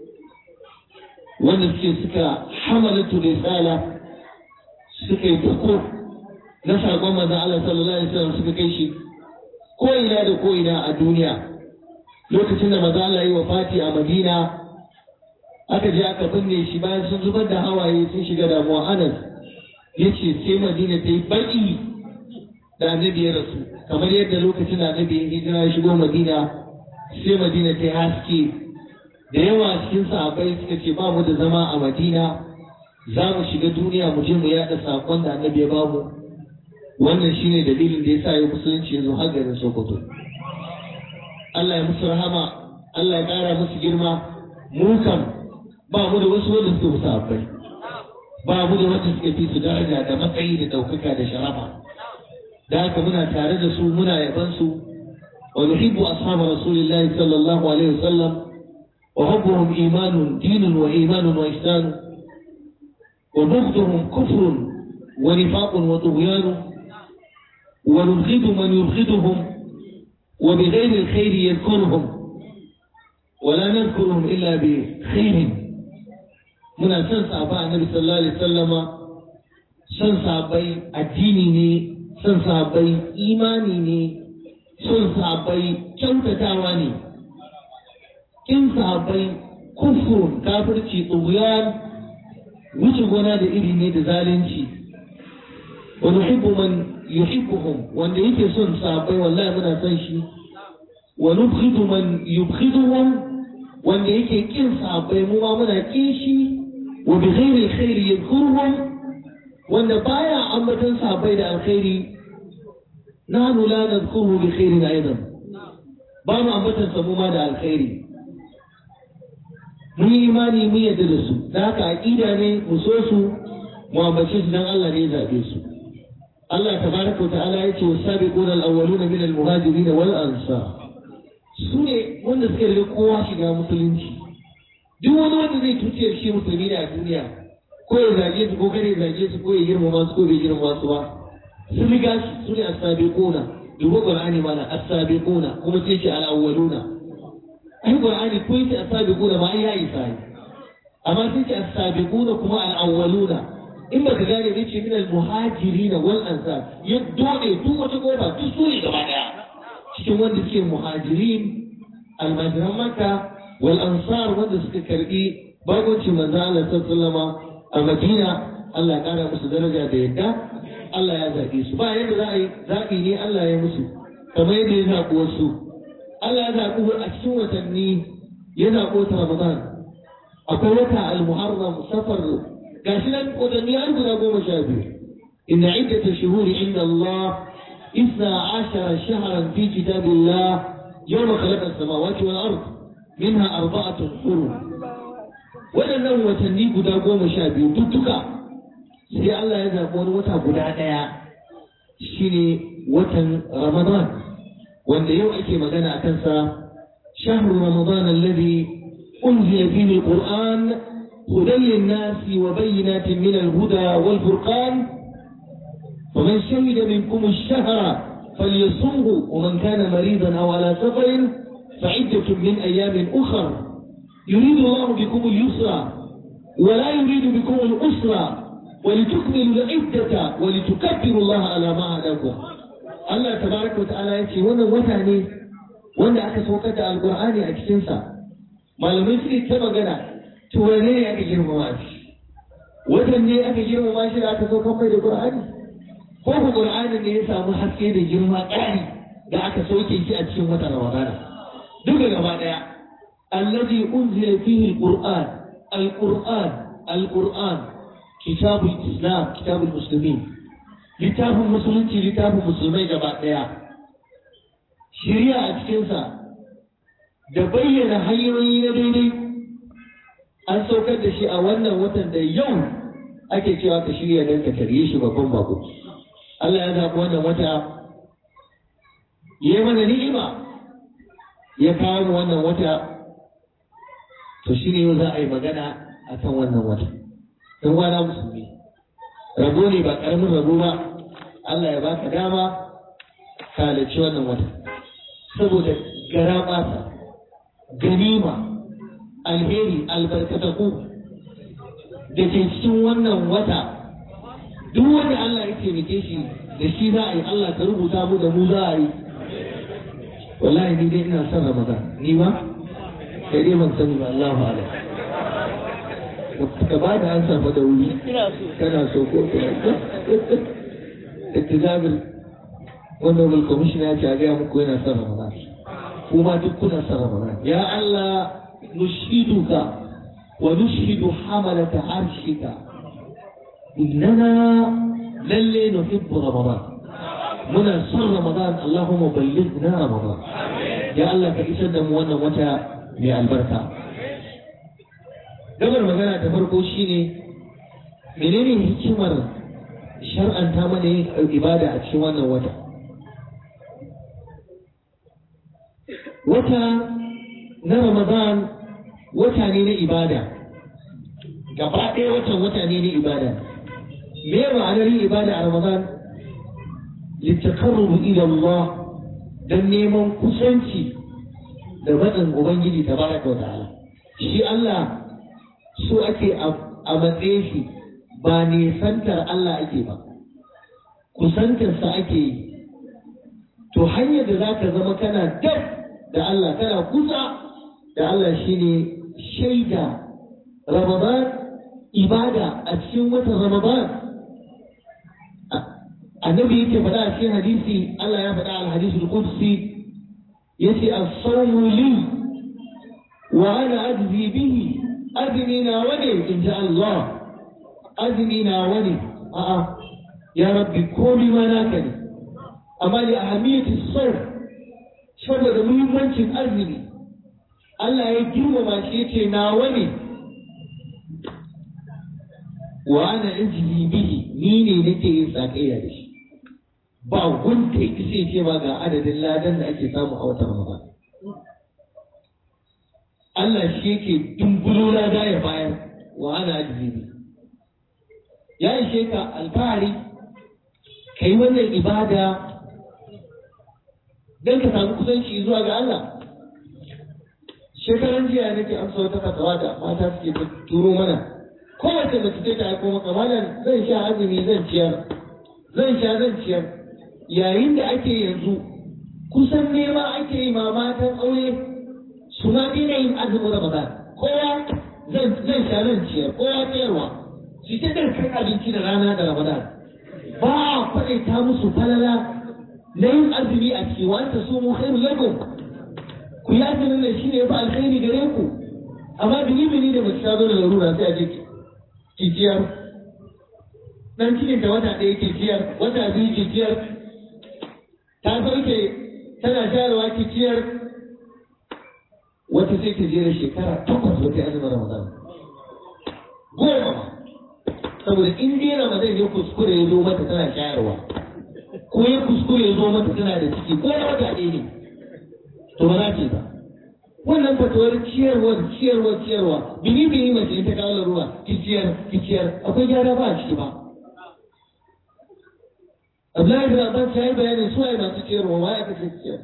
wanda suka hamalatu risala suka yi tuko na sabon manzon Allah sallallahu alaihi wa sallam suka kai shi ko ina da ko ina a duniya lokacin da manzon Allah ya yi wafati a Madina aka je aka binne shi bayan sun zubar da hawaye sun shiga damuwa Anas yace sai Madina ta yi baki da annabi ya rasu kamar yadda lokacin da annabi ya hijira ya shigo Madina sai Madina ta haske da yawa cikin sahabbai suka ce ba mu da zama a Madina za mu shiga duniya mu je mu yada sakon da annabi ya bamu wannan shine dalilin da yasa ya musulunci yanzu har garin Sokoto Allah ya musu rahama Allah ya kara musu girma mu kam ba mu da wasu wanda suka sahabbai ba mu da wanda suka fi su daraja da matsayi da daukaka da sharafa da haka muna tare da su muna yaban su wa nuhibbu ashab rasulillahi sallallahu alaihi wasallam wa hubbuhum imanun dinun wa imanun wa ihsan wa bughduhum kufrun wa nifaqun wa tughyan wa nubghidu man yubghiduhum wa bighayri alkhair yadhkuruhum wa la nadhkuruhum illa bi khairin muna son sahaba annabi sallallahu alaihi wasallama son sahabbai addini ne son sahabbai imani ne son sahabbai kyautatawa ne kin sahabbai kufrun kafirci tsuguyan wuce gona da iri ne da zalunci wa nuhibbu man yuhibbuhum wanda yake son sahabbai wallahi muna son shi wa nubghidu man yubghiduhum wanda yake kin sahabbai mu ma muna kin shi wa bi ghairi alkhairi yadhkuruhum wanda baya ambatan sahabbai da alkhairi nahnu la nadhkuru bi khairin aidan ba mu ambatan sa mu ma da alkhairi mun yi imani mun yadda da su da haka aqida ne mu so su mu ambace su dan Allah ne ya zabe su Allah tabaraka wa ta'ala yace wasabiquna al-awwaluna min al-muhajirin wal ansar su ne wanda suka riga kowa shiga musulunci duk wani wanda zai tuciyar shi musulmi ne a duniya ko ya zage su ko kare zage su ko ya girmama su ko bai girmama su ba sun riga su ne as-sabiquna dubo qur'ani mana as-sabiquna kuma sai ce al-awwaluna ai qur'ani ko yace as-sabiquna ma ya isa amma sai ce as-sabiquna kuma al-awwaluna in baka gane ne ce min al-muhajirin wal ansar ya dole duk wata goba duk su ne gaba daya cikin wanda suke muhajirin almajiran makka wal ansar wanda suka karbi bagoncin manzo Allah sallallahu alaihi a Madina Allah ya kara musu daraja da yadda Allah ya zaɓe su ba yadda za a yi zaɓi ne Allah ya musu kamar yadda ya zaɓi wasu Allah ya zaɓi a cikin watanni ya zaɓo ta Ramadan akwai wata al-muharram safar gashi nan watanni har guda 12 inna iddata shuhuri inda Allah 12 shahran fi kitabillah yawma khalaqa as-samawati wal ard minha arba'atun hurum wadannan watanni guda 12 dukka sai Allah ya zaɓi wani wata guda ɗaya shine watan Ramadan wanda yau ake magana a kansa shahru Ramadan alladhi unzila fihi al-Qur'an hudan lin-nasi wa bayyinatin min al-huda wal-furqan faman shahida minkum ash-shahra falyasumhu wa man kana maridan aw ala safarin fa'iddatun min ayamin ukhra yuridu Allahu bikum al-yusra wa la yuridu bikum al-usra ولتكملوا العدة ولتكبروا الله على ما هداكم الله تبارك وتعالى يقول wannan wata ne wanda aka saukar da alqur'ani a cikin sa malamai suke ta magana to wane ne aka girmama shi watan ne aka girmama shi da aka saukar mai da qur'ani ko ko qur'ani ne ya samu haske da girma ƙari da aka sauke shi a cikin watan ramadana duka gaba daya allazi unzila fihi alquran كتاب الإسلام كتاب المسلمين كتاب المسلمين كتاب المسلمين جماعة ديا شريعة كنسا دبين حيوين ديني an saukar da shi a wannan watan da yau ake cewa ka shirya don ka tarye shi babban bako Allah ya zaɓi wannan wata ya mana ni'ima ya kawo wannan wata to shi ne za a yi magana akan wannan wata dan wana musulmi rabo ne ba karamin rabo ba Allah ya baka dama ka halarci wannan wata saboda garabata ganima alheri albarkataku da ke cikin wannan wata duk wanda Allah ya taimake shi da shi za a yi Allah ka rubuta mu da mu za a yi wallahi ni dai ina son Ramadan ni ma sai dai ban sani ba Allahu a'lam ka ba da ansa fa da wuri kana so ko ittizabul wannan commissioner ya ce a ga muku yana son Ramadan kuma duk kuna son Ramadan ya Allah nushiduka wa nushidu hamalata arshika innana lalle nuhibbu Ramadan muna son Ramadan Allahumma ballighna Ramadan ya Allah ka isar da mu wannan wata mai albarka gabar magana ta farko shine menene hikimar shar'anta mana yin ibada a cikin wannan wata na Ramadan wata ne na ibada gaba ɗaya wata ne na ibada me ma'anar yin ibada a Ramadan littaqarrubu ila Allah dan neman kusanci da matsin ubangiji tabaraka wa ta'ala shi Allah so ake a matsayin shi ba nisantar Allah ake ba kusantarsa ake yi to hanyar da za ka zama kana dab da Allah kana kusa da Allah shine shaida Ramadan ibada a cikin watan Ramadan annabi yake faɗa a cikin hadisi Allah ya faɗa al-hadisi al-qudsi yace as-sawmu li wa ana ajzi bihi azumi na wani in ji Allah azumi na wani a'a ya rabbi komai ma naka ne amma li ahamiyati sawm saboda muhimmancin azumi Allah ya girmama shi yace na wani wa ana ajli bihi ni ne nake yin sakayya da shi ba gunta yake ce ba ga adadin ladan da ake samu a watan Ramadan Allah shi yake dumbulo lada ya bayar wa ana ajli ya ishe ka alfahari kai wannan ibada dan ka samu kusanci zuwa ga Allah shekaran jiya nake amsa wata fatawa da mata suke turo mana kowace mace ce ta aiko maka malam zan sha azumi zan ciyar yayin da ake yanzu kusan nema ake yi ma matan aure su ma daina yin azumin Ramadan kowa zan sha zan ciyar kowa ciyarwa su ta kan abinci da rana da Ramadan ba a faɗaita musu falala na yin azumi a ciki wa anta sumu khairu lakum ku yi azumin nan shine ya fi alkhairi gare ku amma bini da mace ta zo da larura sai a je kiciyar dan cikin ta wata ɗaya kiciyar wata biyu kiciyar ta sauke tana shayarwa kiciyar wata sai ta jera shekara 8 wata azumin Ramadan goma saboda in dai Ramadan ya kuskure ya zo mata tana shayarwa ko ya kuskure ya zo mata tana da ciki ko na wata ɗaya ne to ba za ta yi ba wannan fatuwar ciyarwa bini mace ta kawo ruwa kiciyar akwai gyara ba a ciki ba. Abdullahi bin Abbas ya yi bayanin su waye masu ciyarwa waye aka ce ciyar.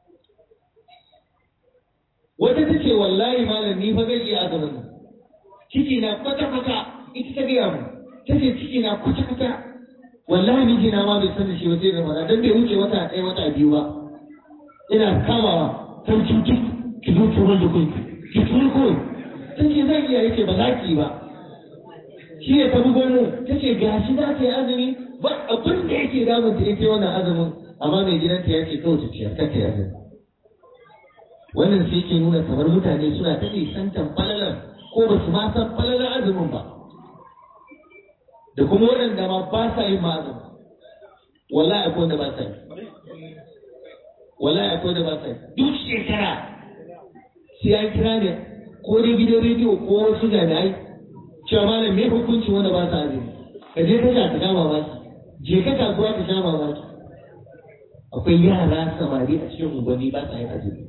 Wata ta ce wallahi malam ni fa zai iya azumin nan. Ciki na kwata-kwata ita ta gaya mu. Ta ce ciki na kwata-kwata wallahi miji na ma bai san da shi ba sai da mara dan bai wuce wata ɗaya wata biyu ba. Ina kamawa kan cutu ki zo ki wanda kai ki turko. Ta ce zan iya yake ba za ki ba. Shi ne ta bugo mu ta ce gashi za ta yi azumi ba abin da yake damun ta yake wannan azumin amma mai gidanta ya ce kawai ta ciyar ta yi azumi. Wannan sai ke nuna kamar mutane suna ta nisantan falalar ko ba su ma san falalar azumin ba. Da kuma waɗanda ma ba sa yin ma azumi. Wallahi akwai wanda ba sa yi. Wallahi akwai wanda ba sa yi. Duk shekara sai an kira ne ko dai gidan rediyo ko wasu jami'ai cewa malam me hukunci wanda ba sa azumi. Ka je ta sha ta sha mamaki. Je ka kasuwa ta sha mamaki. Akwai yara samari a cikin unguwanni ba sa yin azumi.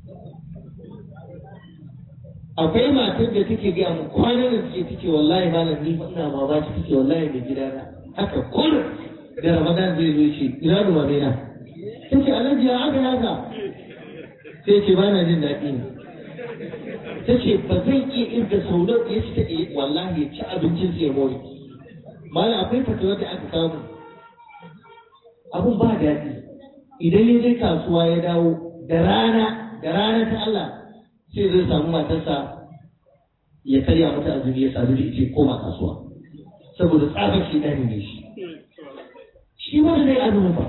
Akwai matar da take gaya mu kwanan da take wallahi malam ni fa ina mamaki take wallahi mai gida na haka kullum da Ramadan zai zo ce ina da mamena take alaji ya haka sai ce ba na jin daɗi ne tace ba zan iya irga sau da ya ci take wallahi ya ci abincin sai mori malam akwai fatawa da aka samu abun ba daɗi idan ya je kasuwa ya dawo da rana ta Allah sai zai samu matarsa ya karya mata azumi ya sadu da ita koma kasuwa saboda tsabar shi ɗani ne shi wanda zai azumi ba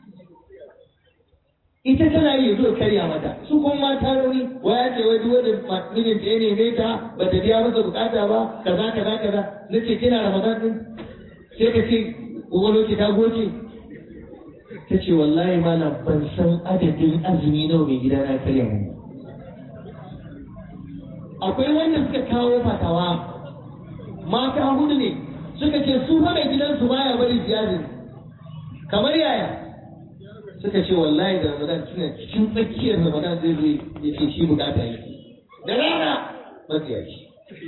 ita tana yi zo karya mata su kuma mata rauni waya ce wai duk wanda mijin ta ya neme ta ba ta biya masa bukata ba kaza nace kina Ramadan din sai ka ce gobe ki ta goce ta ce wallahi malam ban san adadin azumi nawa mai gida na karya mu akwai wanda suka kawo fatawa mata hudu ne suka ce su fa mai gidansu baya bari ziyazin kamar yaya suka ce wallahi da Ramadan suna cikin tsakiyar Ramadan zai zo ya ce shi bukata yi da rana matsiyaci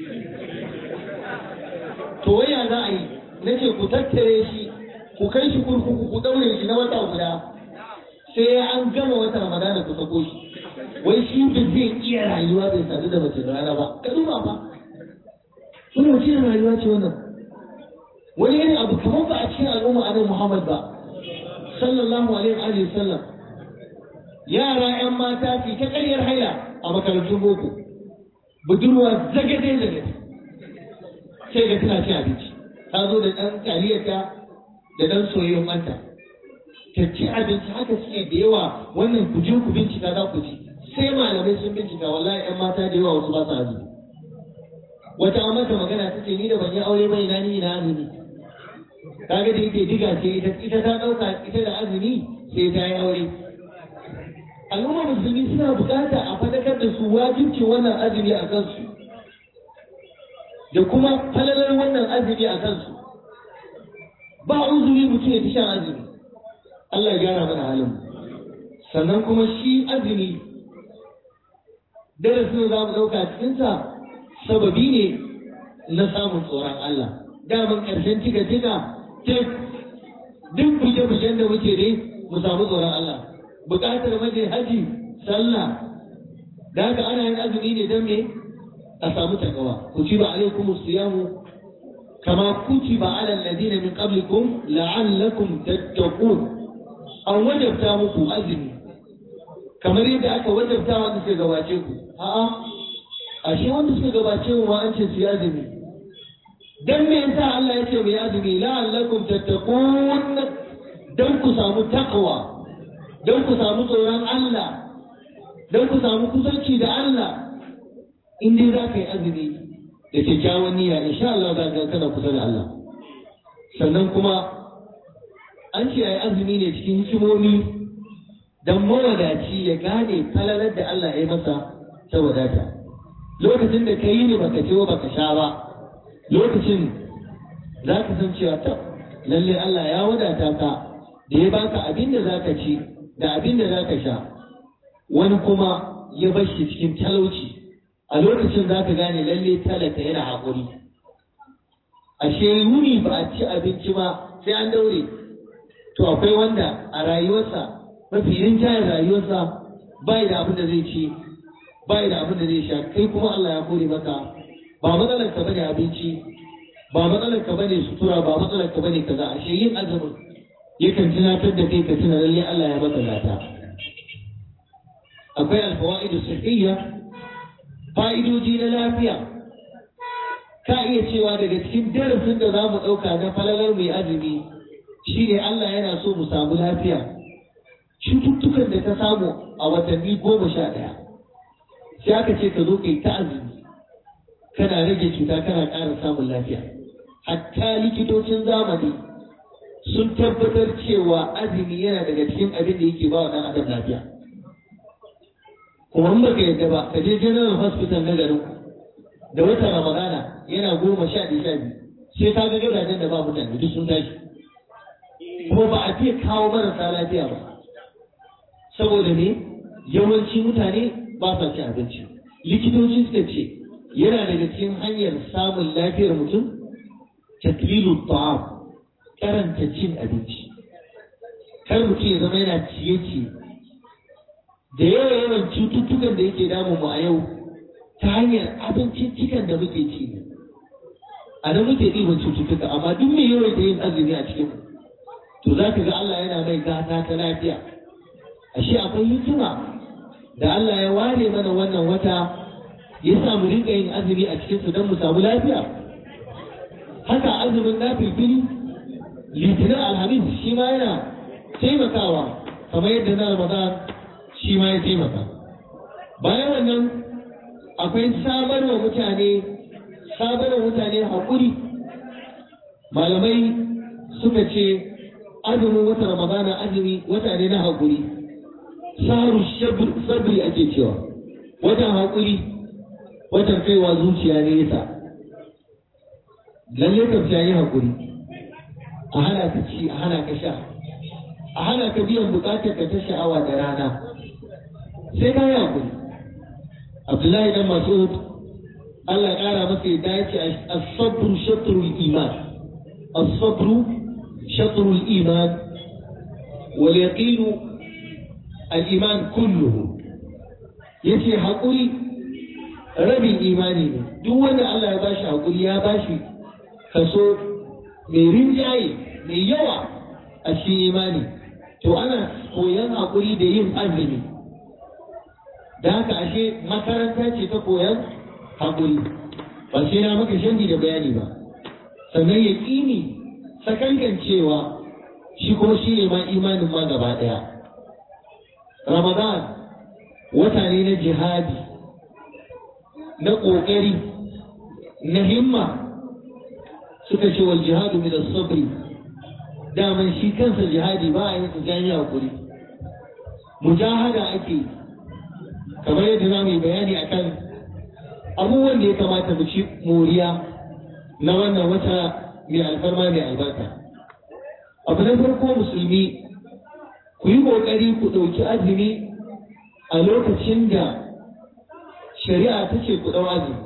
to waya za a yi na ce ku tattare shi ku kai shi kurkuku ku daure shi na wata guda sai an gama wata Ramadan ku sako shi wai shi ba zai iya rayuwa bai sadu da mace rana ba ka duba ba wani wace rayuwa ce wannan wani irin abu kamar ba a cikin al'umma annabi Muhammad ba sallallahu alaihi wa sallam yara yan mata fi ta ƙaryar haila a makarantun boko budurwa zagade sai ga tana cin abinci ta zo da ɗan taliyarta da ɗan soyayyen manta ta ci abinci haka suke da yawa wannan ku je ku bincika za ku ci sai malamai sun bincika wallahi yan mata da yawa wasu ba su azumi wata mata magana ta ce ni da ban yi aure bai na ni na azumi kaga da yake diga ce ita ta dauka ita da azumi sai ta yi aure al'umma musulmi suna bukata a fadakar da su wajibci wannan azumi a kansu da kuma falalar wannan azumi a kansu ba uzuri mutum ya fi shan azumi Allah ya gyara mana halin sannan kuma shi azumi darasin za mu ɗauka cikinsa sababi ne na samun tsoron Allah daman ƙarshen tika duk buge-bugen da muke ne mu samu tsoron Allah buƙatar mace haji sallah da haka ana yin azumi ne don me a samu takawa kutiba alaikum siyamu kama kutiba ala alladhina min qablikum la'allakum tattaqun an wajabta muku azumi kamar yadda aka wajabta wanda suka gabace ku a'a ashe wanda suka gabace mu ma an ce su azumi dan me yasa Allah ya ce mu azumi la'allakum tattaqun dan ku samu taqwa dan ku samu tsoron Allah dan ku samu kusanci da Allah in dai za ka yi azumi da kyakkyawan niyya insha Allah za ka kana kusa da Allah. Sannan kuma an ce ai azumi ne cikin hikimomi dan mawadaci ya gane falalar da Allah ya yi masa ta wadata. Lokacin da ka yi ne baka ce baka sha ba, lokacin za ka san cewa ta lalle Allah ya wadata ka da ya baka abin da za ka ci da abin da za ka sha, wani kuma ya bar shi cikin talauci. A lokacin za ka gane lalle talaka yana haƙuri. Ashe yuni ba a ci abinci ba sai an daure. To akwai wanda a rayuwarsa mafi rinjayen rayuwarsa bai da abin da zai ci, bai da abin da zai sha, kai kuma Allah ya kore maka. Ba matsalar ka bane abinci, ba matsalar ka bane sutura, ba matsalar ka bane kaza. Ashe yin azumin yakan tunatar da kai ka tuna lalle Allah ya maka gata. Akwai alfawaidu sihhiyya, fa'idoji na lafiya. Ka iya cewa daga cikin darasin da za mu ɗauka na falalar mai azumi shi ne Allah yana so mu samu lafiya. Cututtukan da ka samu a watanni 11 sai aka ce ka zo kai ta azumi, kana rage cuta, kana ƙara samun lafiya. Hatta likitocin zamani sun tabbatar cewa azumi yana daga cikin abin da yake ba wa ɗan adam lafiya. Kuma in baka yadda ba, ka je General Hospital na garin da wata Ramadana yana 11-12 sai ka ga gadajen da ba mutane duk sun tashi. Kuma ba a fiye kawo marasa lafiya ba, saboda ne yawanci mutane ba sa cin abinci. Likitoci suka ce yana daga cikin hanyar samun lafiyar mutum taklilu ta'am, karanta cin abinci. Kar mutum ya zama yana ciye-ciye. Da yawan cututtukan da yake damun mu a yau ta hanyar abinciccikan da muke ci ne. A nan muke ɗiban cututtuka, amma duk mai yawan da yin azumi a cikin to za ka ga Allah yana mai gata ta lafiya. Ashe akwai hikima da Allah ya ware mana wannan wata ya sa mu rinka yin azumi a cikin su don mu samu lafiya. Haka azumin nafilfili litinin alhamis shi ma yana taimakawa kamar yadda na Ramadan shi ma ya taimaka. Bayan wannan akwai samarwa mutane haƙuri. Malamai suka ce azumin wata Ramadana azumi wata ne na haƙuri. Saru sabri ake cewa, watan haƙuri, watan kaiwa zuciya nesa. Lalle ka yi haƙuri, a hana ka ci, a hana ka sha, a hana ka biyan buƙatar ka ta sha'awa da rana. Sai ka yi haƙuri. Abdullahi dan Mas'ud Allah ƙara masa yadda ya ce as-sabru shatrul iman, as-sabru shatrul iman wal yaqinu al-iman kulluhu. Yace haƙuri rabin imani ne. Duk wanda Allah ya bashi haƙuri ya bashi kaso mai rinjaye mai yawa a cikin imani. To ana koyon haƙuri da yin azumi. Da haka ashe makaranta ce ta koyon haƙuri, ba sai na maka shandi da bayani ba. Sannan ya ƙini sakankan cewa shi kuma shi ne ma imanin ma gaba ɗaya. Ramadan wata ne na jihadi, na ƙoƙari, na himma. Suka ce wal jihadu min as-sabri. Daman shi kansa jihadi ba a yin sa jami'a haƙuri. Mujahada ake yi. Kamar yadda za mu yi bayani a kan abubuwan da ya kamata mu ci moriya na wannan wata mai alfarma mai albarka. Abu na farko musulmi, ku yi ƙoƙari ku ɗauki azumi a lokacin da shari'a ta ce ku ɗau azumi.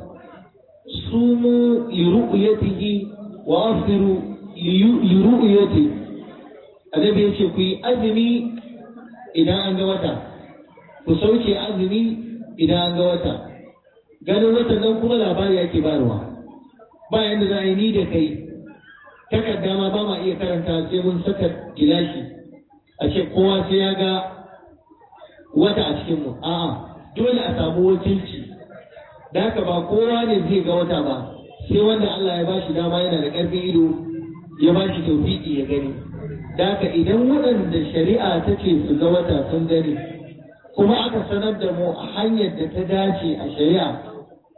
Sumu li ru'yatihi wa afdiru li ru'yatihi. Annabi ya ce ku yi azumi idan an ga wata, ku sauke azumi idan an ga wata. Ganin watan nan kuma labari ake bayarwa, ba yanda za a yi ni da kai takarda ma ba ma iya karanta sai mun saka gilashi a ce kowa sai ya ga wata a cikinmu. A'a, dole a samu wakilci. Da haka ba kowa ne zai ga wata ba, sai wanda Allah ya bashi dama yana da ƙarfin ido ya bashi tawfiki ya gani. Da haka idan waɗanda shari'a ta ce su ga wata sun gani kuma aka sanar da mu a hanyar da ta dace a shari'a,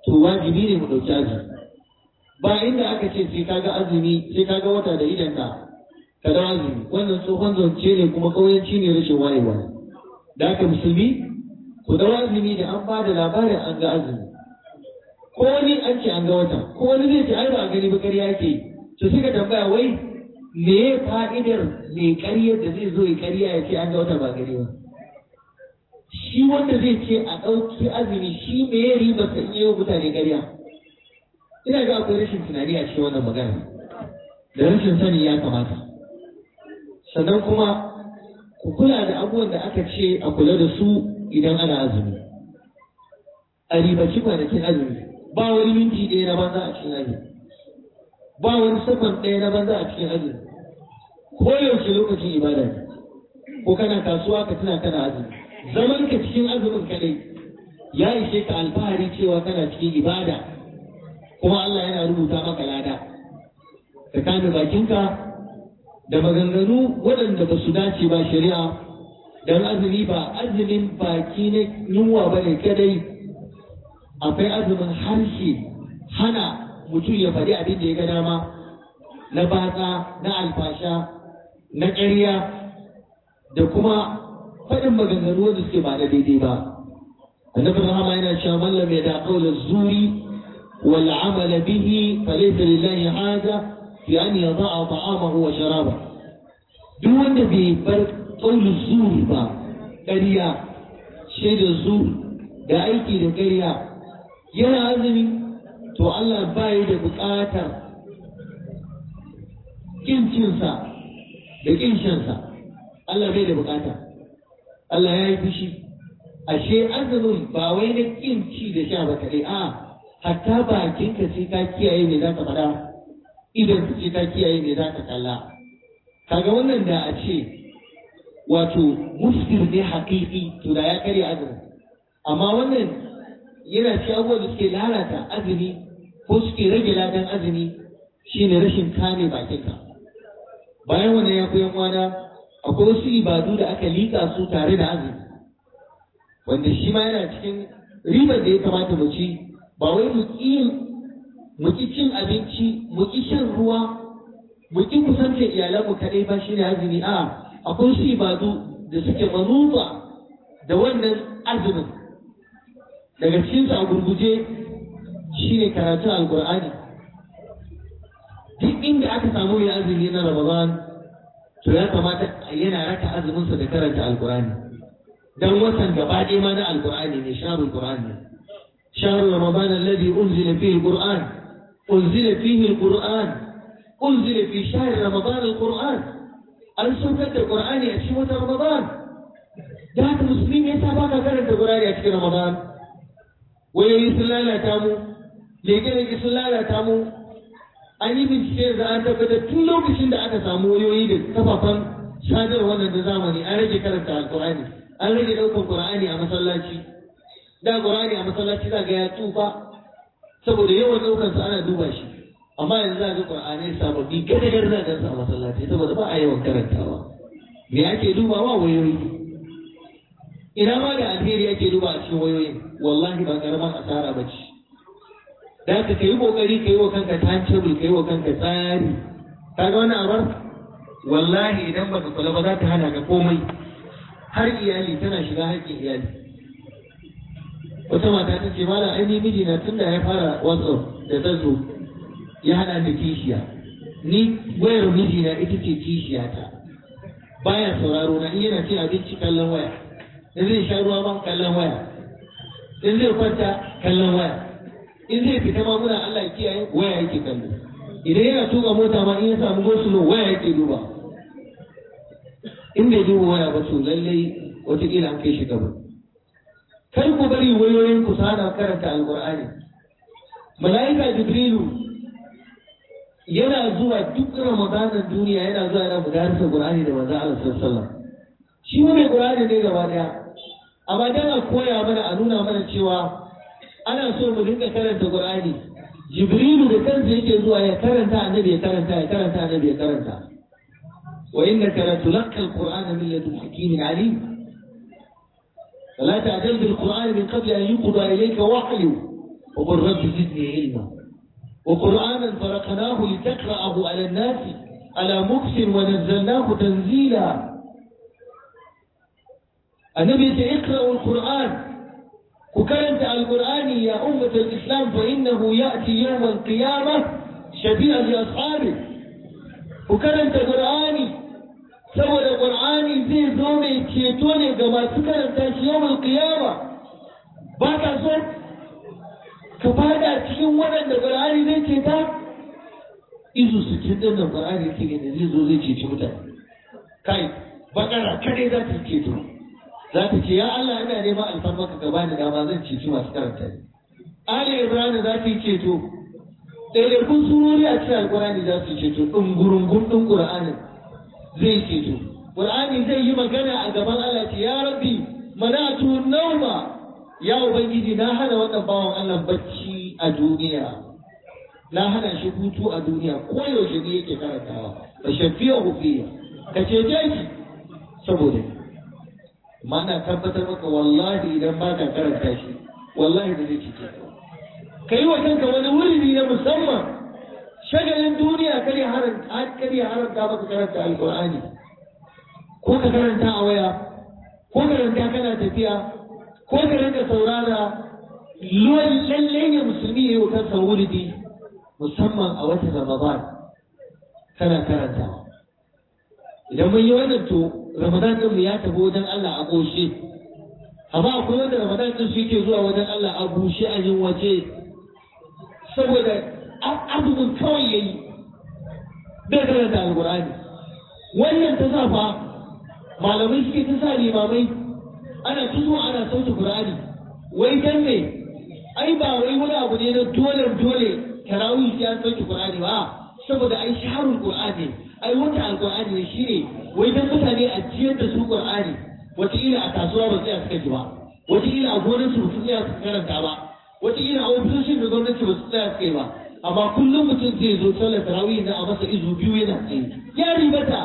to wajibi ne mu ɗauki azumi. Ba inda aka ce sai kaga azumi sai kaga wata da idan ka da azumi, wannan tsohon zance ne kuma ƙauyanci ne, rashin wayewa. Da haka musulmi ku da azumi da an ba da labarin an ga azumi, ko wani an ce an ga wata, ko wani zai ce ai ba a gani ba ƙarya ke, to suka tambaya wai me ya fa'idar mai ƙaryar da zai zo ya ƙarya ya ce an ga wata ba gani ba. Shi wanda zai ce a ɗauki azumi shi me ya riba sa in yi wa mutane ƙarya. Ina ga akwai rashin tunani a cikin wannan magana da rashin sani ya kamata. Sannan kuma ku kula da abubuwan da aka ce a kula da su idan ana azumi. A ribaci kwanakin azumi, ba wani minti ɗaya na banza a cikin azumi, ba wani sakon ɗaya na banza a cikin azumi. Ko yaushe lokacin ibada ne, ko kana kasuwa ka tuna kana azumi. Zaman ka cikin azumin kadai ya ishe ka alfahari cewa kana cikin ibada, kuma Allah yana rubuta maka lada. Ka kame bakinka da maganganu waɗanda ba su dace ba shari'a, don azumi ba azumin baki na yunwa ba ne kadai, akwai azumin harshe, hana mutum ya faɗi abin da ya ga dama na batsa, na alfasha, na ƙarya, da kuma faɗin maganganu wanda suke ba na daidai ba. Annabi Rahama yana cewa man lam yada qawla zuri wal amala bihi falaysa lillahi haja fi an yada'a ta'amahu wa sharaba. Duk wanda bai bar qawlu zuri ba, ƙarya, shaidar zuri da aiki da ƙarya, yana azumi, to Allah bai da buƙatar kin cinsa da kin shansa. Allah bai da buƙata. Allah ya yi fushi. Ashe azumin ba wai na kin ci da sha ba kaɗai, a hatta bakinka sai ka kiyaye me za ka faɗa, idan sai ka kiyaye me za ka kalla. Kaga wannan da a ce wato muskir ne haƙiƙi, to da ya karya azumin. Amma wannan yana ci abubuwan da suke lalata azumi ko suke rage ladan azumi, shine rashin kame bakinka. Bayan wannan ya fi yan uwana, akwai wasu ibadu da aka liƙa su tare da azumi, wanda shi ma yana cikin ribar da ya kamata mu ci. Ba wai mu ki cin abinci, mu ki shan ruwa, mu ki kusantar iyalanmu kaɗai ba shi ne azumi. Akwai wasu ibadu da suke manufa da wannan azumin. Daga cikinsu a gurguje shi ne karatun alkur'ani. Duk inda aka samu mai azumi na Ramadan, to ya kamata yana raka azuminsa da karanta alkur'ani. Dan watan gaba ɗaya ma na alkur'ani ne, shahrul qur'ani. Shahrul ramadan alladhi unzila fihi alquran, unzila fihi alquran, unzila fi shahr ramadan alquran. An saukar da qur'ani a cikin watan Ramadan. Da haka musulmi yasa ba ka karanta qur'ani a cikin Ramadan? Wayoyi sun lalata mu, leke sun lalata mu. An yi bincike da an tabbatar tun lokacin da aka samu wayoyi da kafafen sadarwa na zamani an rage karanta alkur'ani, an rage ɗaukar qur'ani a masallaci. Da qur'ani a masallaci za ga ya tsufa saboda yawan ɗaukar sa ana duba shi. Amma yanzu za ga qur'ani sababbi gadagar za ga su a masallaci saboda ba a yawan karantawa. Me ake dubawa? Wayoyi. Ina ma da alheri ake duba a cikin wayoyin, wallahi ba karamar asara ba ce. Da haka ka yi ƙoƙari ka yi wa kanka timetable, ka yi wa kanka tsari. Ka ga wani abar? Wallahi idan baka kula ba za ta hana ka komai. Har iyali tana shiga haƙƙin iyali. Wata mata ta ce mala ainihin mijina tun da ya fara WhatsApp da zazo ya hana da kishiya. Ni wayar mijina ita ce kishiyata. Baya sauraro na, in yana cin abinci kallon waya. In zai sha ruwa ma kallon waya. In zai kwanta kallon waya. In zai fita ma muna Allah kiyaye waya yake kallo. Idan yana tuka mota ma in ya samu gosulo waya yake duba. In bai duba waya ba to lallai wataƙila an kai shi gaba. Kar ku bari wayoyin ku sana karanta alƙur'ani. Mala'ika Jibrilu yana zuwa duk Ramadanan duniya, yana zuwa yana mudarasa Qur'ani da manzo Allah sallallahu alaihi wasallam. Shi mai Qur'ani ne gaba daya. Amma dan a koya mana, a nuna mana cewa ana so mu dinga karanta Qur'ani. Jibrilu da kansa yake zuwa ya karanta, annabi ya karanta, ya karanta, annabi ya karanta. Wa innaka la tulqa al-Qur'ana min ladun hakimin alim. فلا تعجل بالقرآن من قبل أن يقضى إليك وحيه وقل رب زدني علما وقرآنا فرقناه لتقرأه على الناس على مكث ونزلناه تنزيلا. النبي اقرأوا القرآن وكرنت القرآن يا أمة الإسلام فإنه يأتي يوم القيامة شفيعا لأصحابه. وكرنت القرآن سوى القرآن زي زومي كيتوني كما تكرنت يوم القيامة بعد صوت كفادا تكون ولد القرآن زي كيتا إذو سكتنا القرآن كيتا زي زو زي كيتا كاي بقرة كده ذات كيتو za ta ce ya Allah ina neman alfarmaka ka bani dama zan ceci masu karanta ni. Ali Ibrahim za ta yi ceto, ɗaiɗaikun surori a cikin Alƙur'ani za su ceto, ɗungurungun ɗin Ƙur'anin zai ceto. Ƙur'ani zai yi magana a gaban Allah ce ya Rabbi manatu nauma ya Ubangiji na hana wannan bawan Allah bacci a duniya. Na hana shi hutu a duniya ko yaushe ne yake karantawa. Ba shafiya hufiya ka cece shi saboda ma na tabbatar maka wallahi idan ba ka karanta shi wallahi da zai cike ka yi wa kanka wani wuri na musamman shagalin duniya kar ya haramta maka karanta alkur'ani ko ka karanta a waya ko karanta kana tafiya ko ka rinka saurara lalle ne musulmi ya yi wa kansa wuridi musamman a watan ramadan kana karantawa. Idan mun yi wannan to Ramadan ɗinmu ya tafi wajen Allah a ƙoshe, amma akwai wanda Ramadan ɗin su yake zuwa wajen Allah a bushe a yin waje saboda abubuwan kawai ya yi bai karanta alƙur'ani. Wannan ta sa fa malamai suke ta sa limamai ana tuzo ana sauke Qur'ani wai dan me ai ba wai wani abu ne na dole tarawih sai an sauke Qur'ani ba saboda ai shaharul Qur'ani ai wata alƙur'ani ne shine wai dan mutane a ciyar da su Qur'ani wataƙila a kasuwa ba sai suka ji ba wataƙila a gonar su su tsaya su karanta ba wataƙila a ofisoshin da gwamnati ba su tsaya su kai ba amma kullum mutum zai zo sallar tarawih na a masa izu biyu yana tsaye ya ribata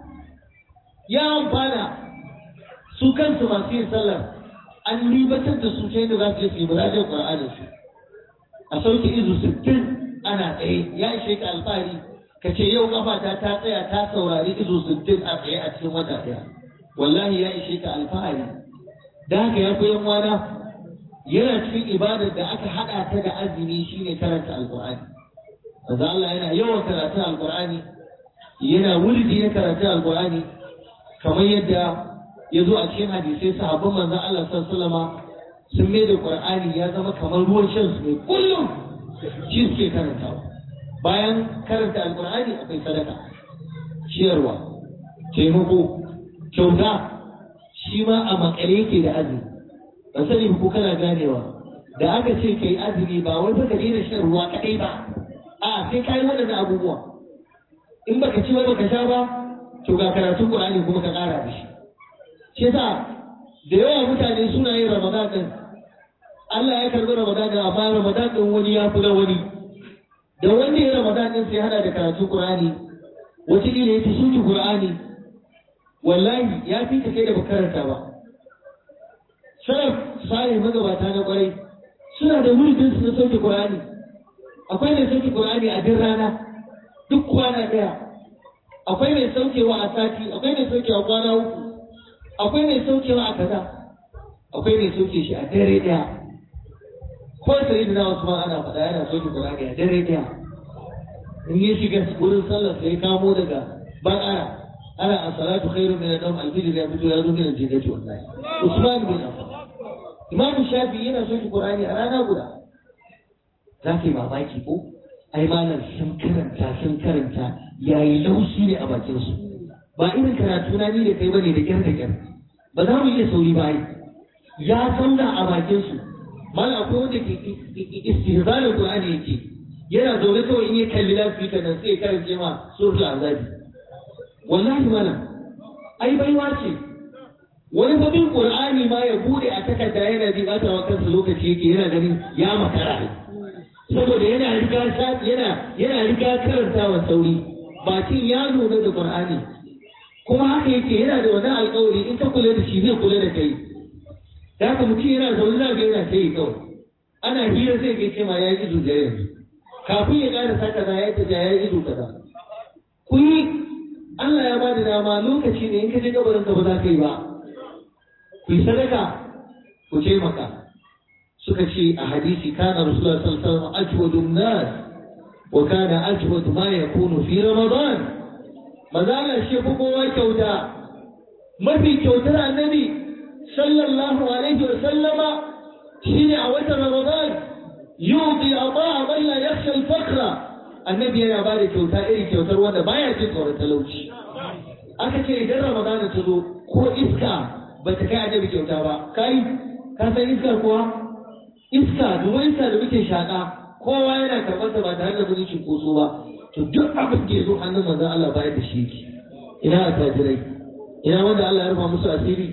ya amfana su kansu masu yin sallar an ribatar da su ta yadda za su je su yi murajen Qur'anin su a sauke izu 60 ana tsaye ya ishe ka alfahari ka ce yau kafata ta tsaya ta saurari izo 60 a tsaye a cikin wata ɗaya wallahi ya ishe ka alfahari. Da haka ya koyan wana yana cikin ibadar da aka haɗa ta da azumi shine karanta alƙur'ani. Manzo Allah yana yawan karatun alƙur'ani yana wurdi na karatun alƙur'ani kamar yadda ya zo a cikin hadisai sahabban manzo Allah sallallahu alaihi wasallam sun mai da Qur'ani ya zama kamar ruwan shan su ne kullum shi suke karantawa. Bayan karanta alkur'ani akwai sadaka ciyarwa taimako kyauta shi ma a makare yake da azumi. Ba sani ko kana ganewa da aka ce kai azumi ba wai baka daina shan ruwa kadai ba a sai kai waɗannan abubuwa in baka ci ba baka sha ba to ga karatun Qur'ani kuma ka ƙara da shi. Shi yasa da yawa mutane suna yin Ramadan din Allah ya karbi Ramadan din amma Ramadan din wani ya fi na wani da wanda ya Ramadan din sai hada da karatun Qur'ani wata kila ya tashi Qur'ani wallahi ya fi ka kai da bakaranta ba. Salaf sai magabata na kwarai suna da wurin su na sauke Qur'ani. Akwai mai sauke Qur'ani a din rana duk kwana daya, akwai mai saukewa a sati, akwai mai saukewa kwana uku, akwai mai saukewa a kaza, akwai mai sauke shi a dare daya. Ko sai da Usman ana faɗa yana sauke Qur'ani a dare daya. In ya shiga wurin sallar sai kamo daga bakara ana as-salatu khairun min an-nawm al-fajr ya fito ya zo min al-jinnati wallahi. Usman bin Affan. Imam Shafi yana sauke Qur'ani a rana guda. Zaki mamaki ko ai malam sun karanta yayi laushi ne a bakin su. Ba irin karatu na ni da kai bane da kyar. Ba za mu iya sauri ba ai. Ya zauna a bakin su. Malam akwai wanda ke istihzarin Qur'ani yake. Yana zaune kawai in ya kalli lafiya nan sai ya karance ma suratul azabi. Wallahi malam ai baiwa ce. Wani babin Qur'ani ma ya bude a takarda yana ji bata wa kansa lokaci yake yana ganin ya makara. Saboda yana riga karantawa sauri. Bakin ya nuna da Qur'ani. Kuma haka yake yana da wani alƙawari in ka kula da shi zai kula da kai. Da haka mutum yana zaune na yana ta yi kawai. ana hira zai ga cewa ya yi ido da yanzu kafin ya ƙara sa kaza ya taja ya yi ido kaza ku yi Allah ya ba da dama lokaci ne in ka je gabarin ka ba za ka yi ba ku yi sadaka ku taimaka suka ce a hadisi kana rasulullah sallallahu alaihi wasallam ajwadun nas wa kana ajwad ma yakunu fi ramadan mazala shi ko kowa kyauta mafi kyautar annabi sallallahu alaihi wasallama shine a watan ramadan yuti ata man la yakhsha al-faqra annabi yana ba da kyauta irin kyautar wanda baya jin tsoron talauci aka ce idan ramadan ta zo ko iska ba ta kai annabi kyauta ba kai ka san iska kuwa iska duba iska da muke shaƙa kowa yana karɓar ta ba tare da wani cinkoso ba to duk abin da ya zo hannun manzon Allah bayar da shi yake ina attajirai ina wanda Allah ya rufa musu asiri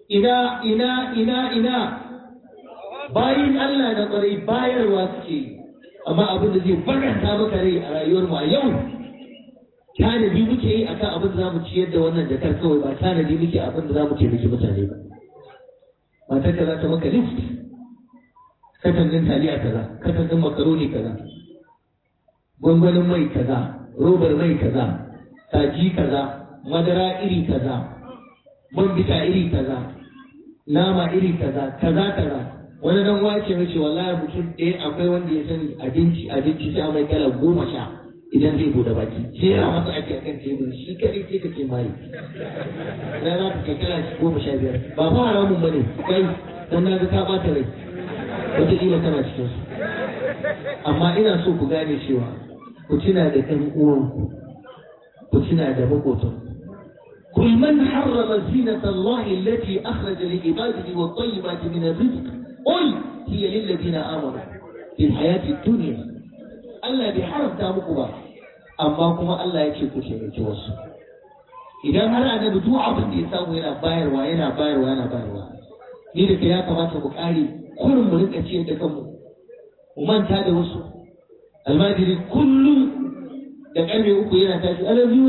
ina bayin Allah da ƙwarai bayarwa suke yi amma abin da zai bakanta maka rai a rayuwar mu a yau tanadi muke yi akan abin da zamu ciyar da wannan jakar kawai ba tanadi muke abin da zamu taimaki mutane ba matar ka za ta maka list katan din taliya kaza katan din makaroni kaza gwangwanin mai kaza robar mai kaza kaji kaza madara iri kaza man bita iri kaza nama iri kaza kaza wani dan wace mace wallahi mutum ɗaya akwai wanda ya sani abinci sai mai kala 10 idan zai bude baki jera masa ake akan tebur shi kadai sai ka ce mai na za ka kala shi 15 ba fa haramun bane kai dan na ga ka bata rai wata kila kana cikin su amma ina so ku gane cewa ku tuna da ɗan uwanku ku tuna da makotanku قل من حرم زينة الله التي أخرج لعباده والطيبات من الرزق قل هي للذين آمنوا في الحياة الدنيا Allah bai haramta muku ba amma kuma Allah ya ce ku taimaki wasu idan har annabi duk abin da ya samu yana bayarwa ni da ya kamata mu kare kullum mu rinka ciyar da kanmu mu manta da wasu almajiri kullum da karfe 3 yana tashi alazi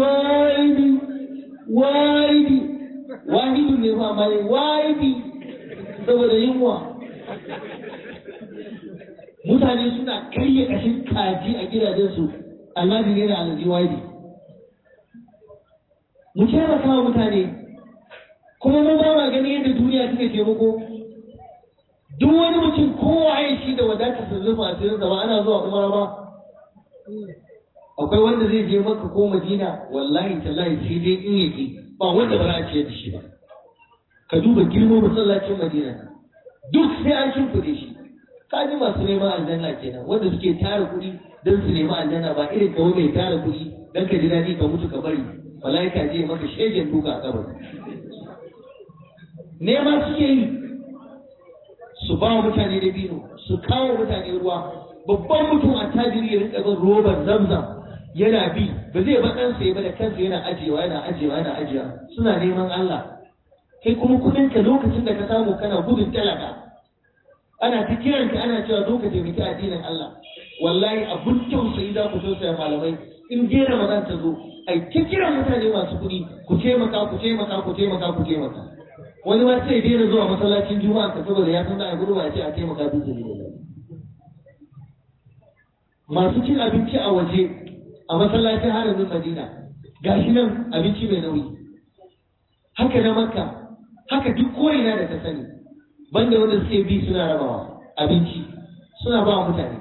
wahidu ne ba mai wahidi saboda yunwa mutane suna karya kashin kaji a gidajensu almajiri yana alazi wahidi mu taimaka wa mutane kuma mu ba ma gani yadda duniya take taimako duk wani mutum kowa ya shi da wadatar sa zuwa asirin ba ana zuwa umara ba akwai wanda zai je maka ko madina wallahi tallahi sai dai in yake ba wanda ba za a ciyar da shi ba ka duba girman masallacin madina duk sai an shimfiɗe shi kaji masu neman aljanna kenan wanda suke tara kuɗi don su nemi aljanna ba irin kawo mai tara kuɗi don ka ji daɗi ka mutu ka bari malaika je maka shegen duka a kabari nema suke yi su ba wa mutane da bino su kawo mutane ruwa babban mutum a tajiri ya rinka bin robar zamzam yana bi ba zai ba ɗansa ya ba da kansa yana ajiyewa suna neman Allah kai kuma kudin ka lokacin da ka samu kana gudun talaka ana ta kiranka ana cewa zo ka taimaki addinin Allah wallahi abun tausayi za ku tausaya malamai in je Ramadan ta zo ai ta kiran mutane masu kuɗi ku taimaka wani ma sai daina zuwa masallacin juma'a ka saboda ya san da gudu ba ce a taimaka bisa ne masu cin abinci a waje a masallacin haramin Madina gashi nan abinci mai nauyi haka na Makka haka duk ko'ina da ka sani banda wanda suke bi suna rabawa abinci suna ba mutane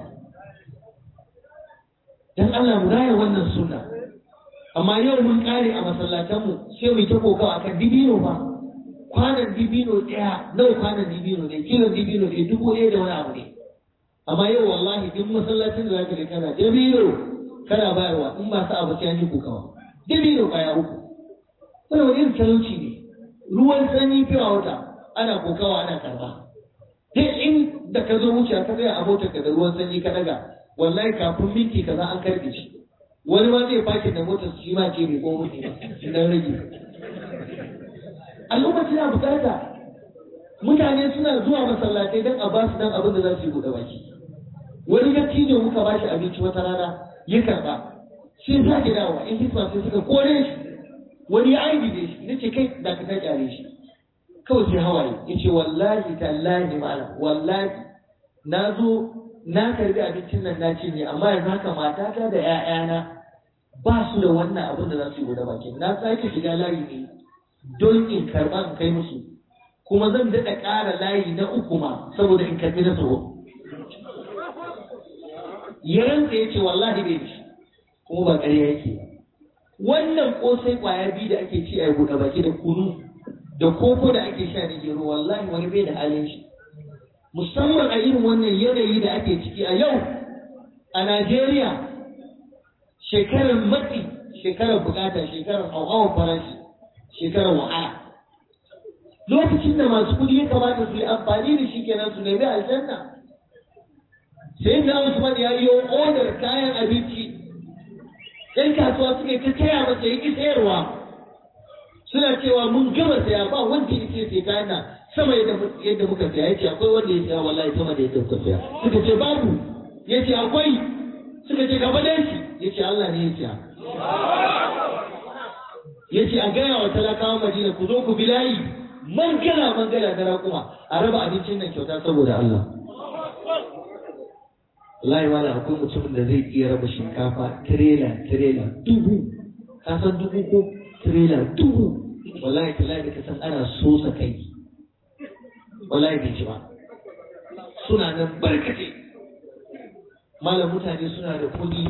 dan Allah mu raya wannan sunna amma yau mun kare a masallatanmu sai mu ta kokawa akan dibino ba kwanan dibino ɗaya nawa kwanan dibino ne kilon dibino ne 1000 da wani abu ne amma yau wallahi duk masallacin da zaka da kana dibino kana bayarwa in ba sa abu sai an yi kokawa dibino kaya 3 wannan wani irin talauci ne ruwan sanyi fiye wata ana kokawa ana karba duk in da ka zo wuce ka tsaya a motar ka da ruwan sanyi ka daga wallahi kafin minti kaza an karbe shi wani ma zai fakin da motar shi ma ce mai ko mutu dan rage al'umma tana bukata mutane suna zuwa masallatai don a ba su dan abin da za su yi buɗe baki wani dattijo muka ba shi abinci wata rana ya karɓa sai za ki dawowa in hisma sai suka kore shi wani ya aiki da shi nace kai da ka kyale shi kawai sai hawaye yace wallahi tallahi malam wallahi na zo na karbi abincin nan na cinye amma yanzu haka matata da 'ya'yana ba su da wannan abin da za su yi da bakin na sake shiga layi ne don in karɓa in kai musu kuma zan daɗa ƙara layi na uku ma saboda in karɓi na tsoro ya rantsa ya ce wallahi bai shi kuma ba ƙarya yake wannan ƙosai ƙwaya biyu da ake ci a yi buɗe baki da kunu da koko da ake sha da gero wallahi wani bai da halin shi musamman a irin wannan yanayi da ake ciki a yau a Najeriya shekarar matsi shekarar bukata shekarar hauhawar farashi shekarar wahala lokacin da masu kuɗi ya kamata su yi amfani da shi kenan su nemi aljanna sai da Usman ya yi odar kayan abinci ɗan kasuwa suka ta taya masa ya ƙi sayarwa suna cewa mun gama saya ba wanda ya ce sai kayan nan sama yadda muka saya ya ce akwai wanda ya saya wallahi sama da yadda muka saya suka ce babu ya ce akwai suka ce gaba da shi ya ce Allah ne ya saya ya ce a gaya wa talakawan Madina ku zo ku bi layi mangala na raƙuma a raba abincin nan kyauta saboda Allah wallahi wala akwai mutumin da zai iya raba shinkafa tirela dubu ka san dubu ko tirela dubu wallahi tallahi da ka san ana sosa kai wallahi bai ci ba suna nan barkace malam mutane suna da kuɗi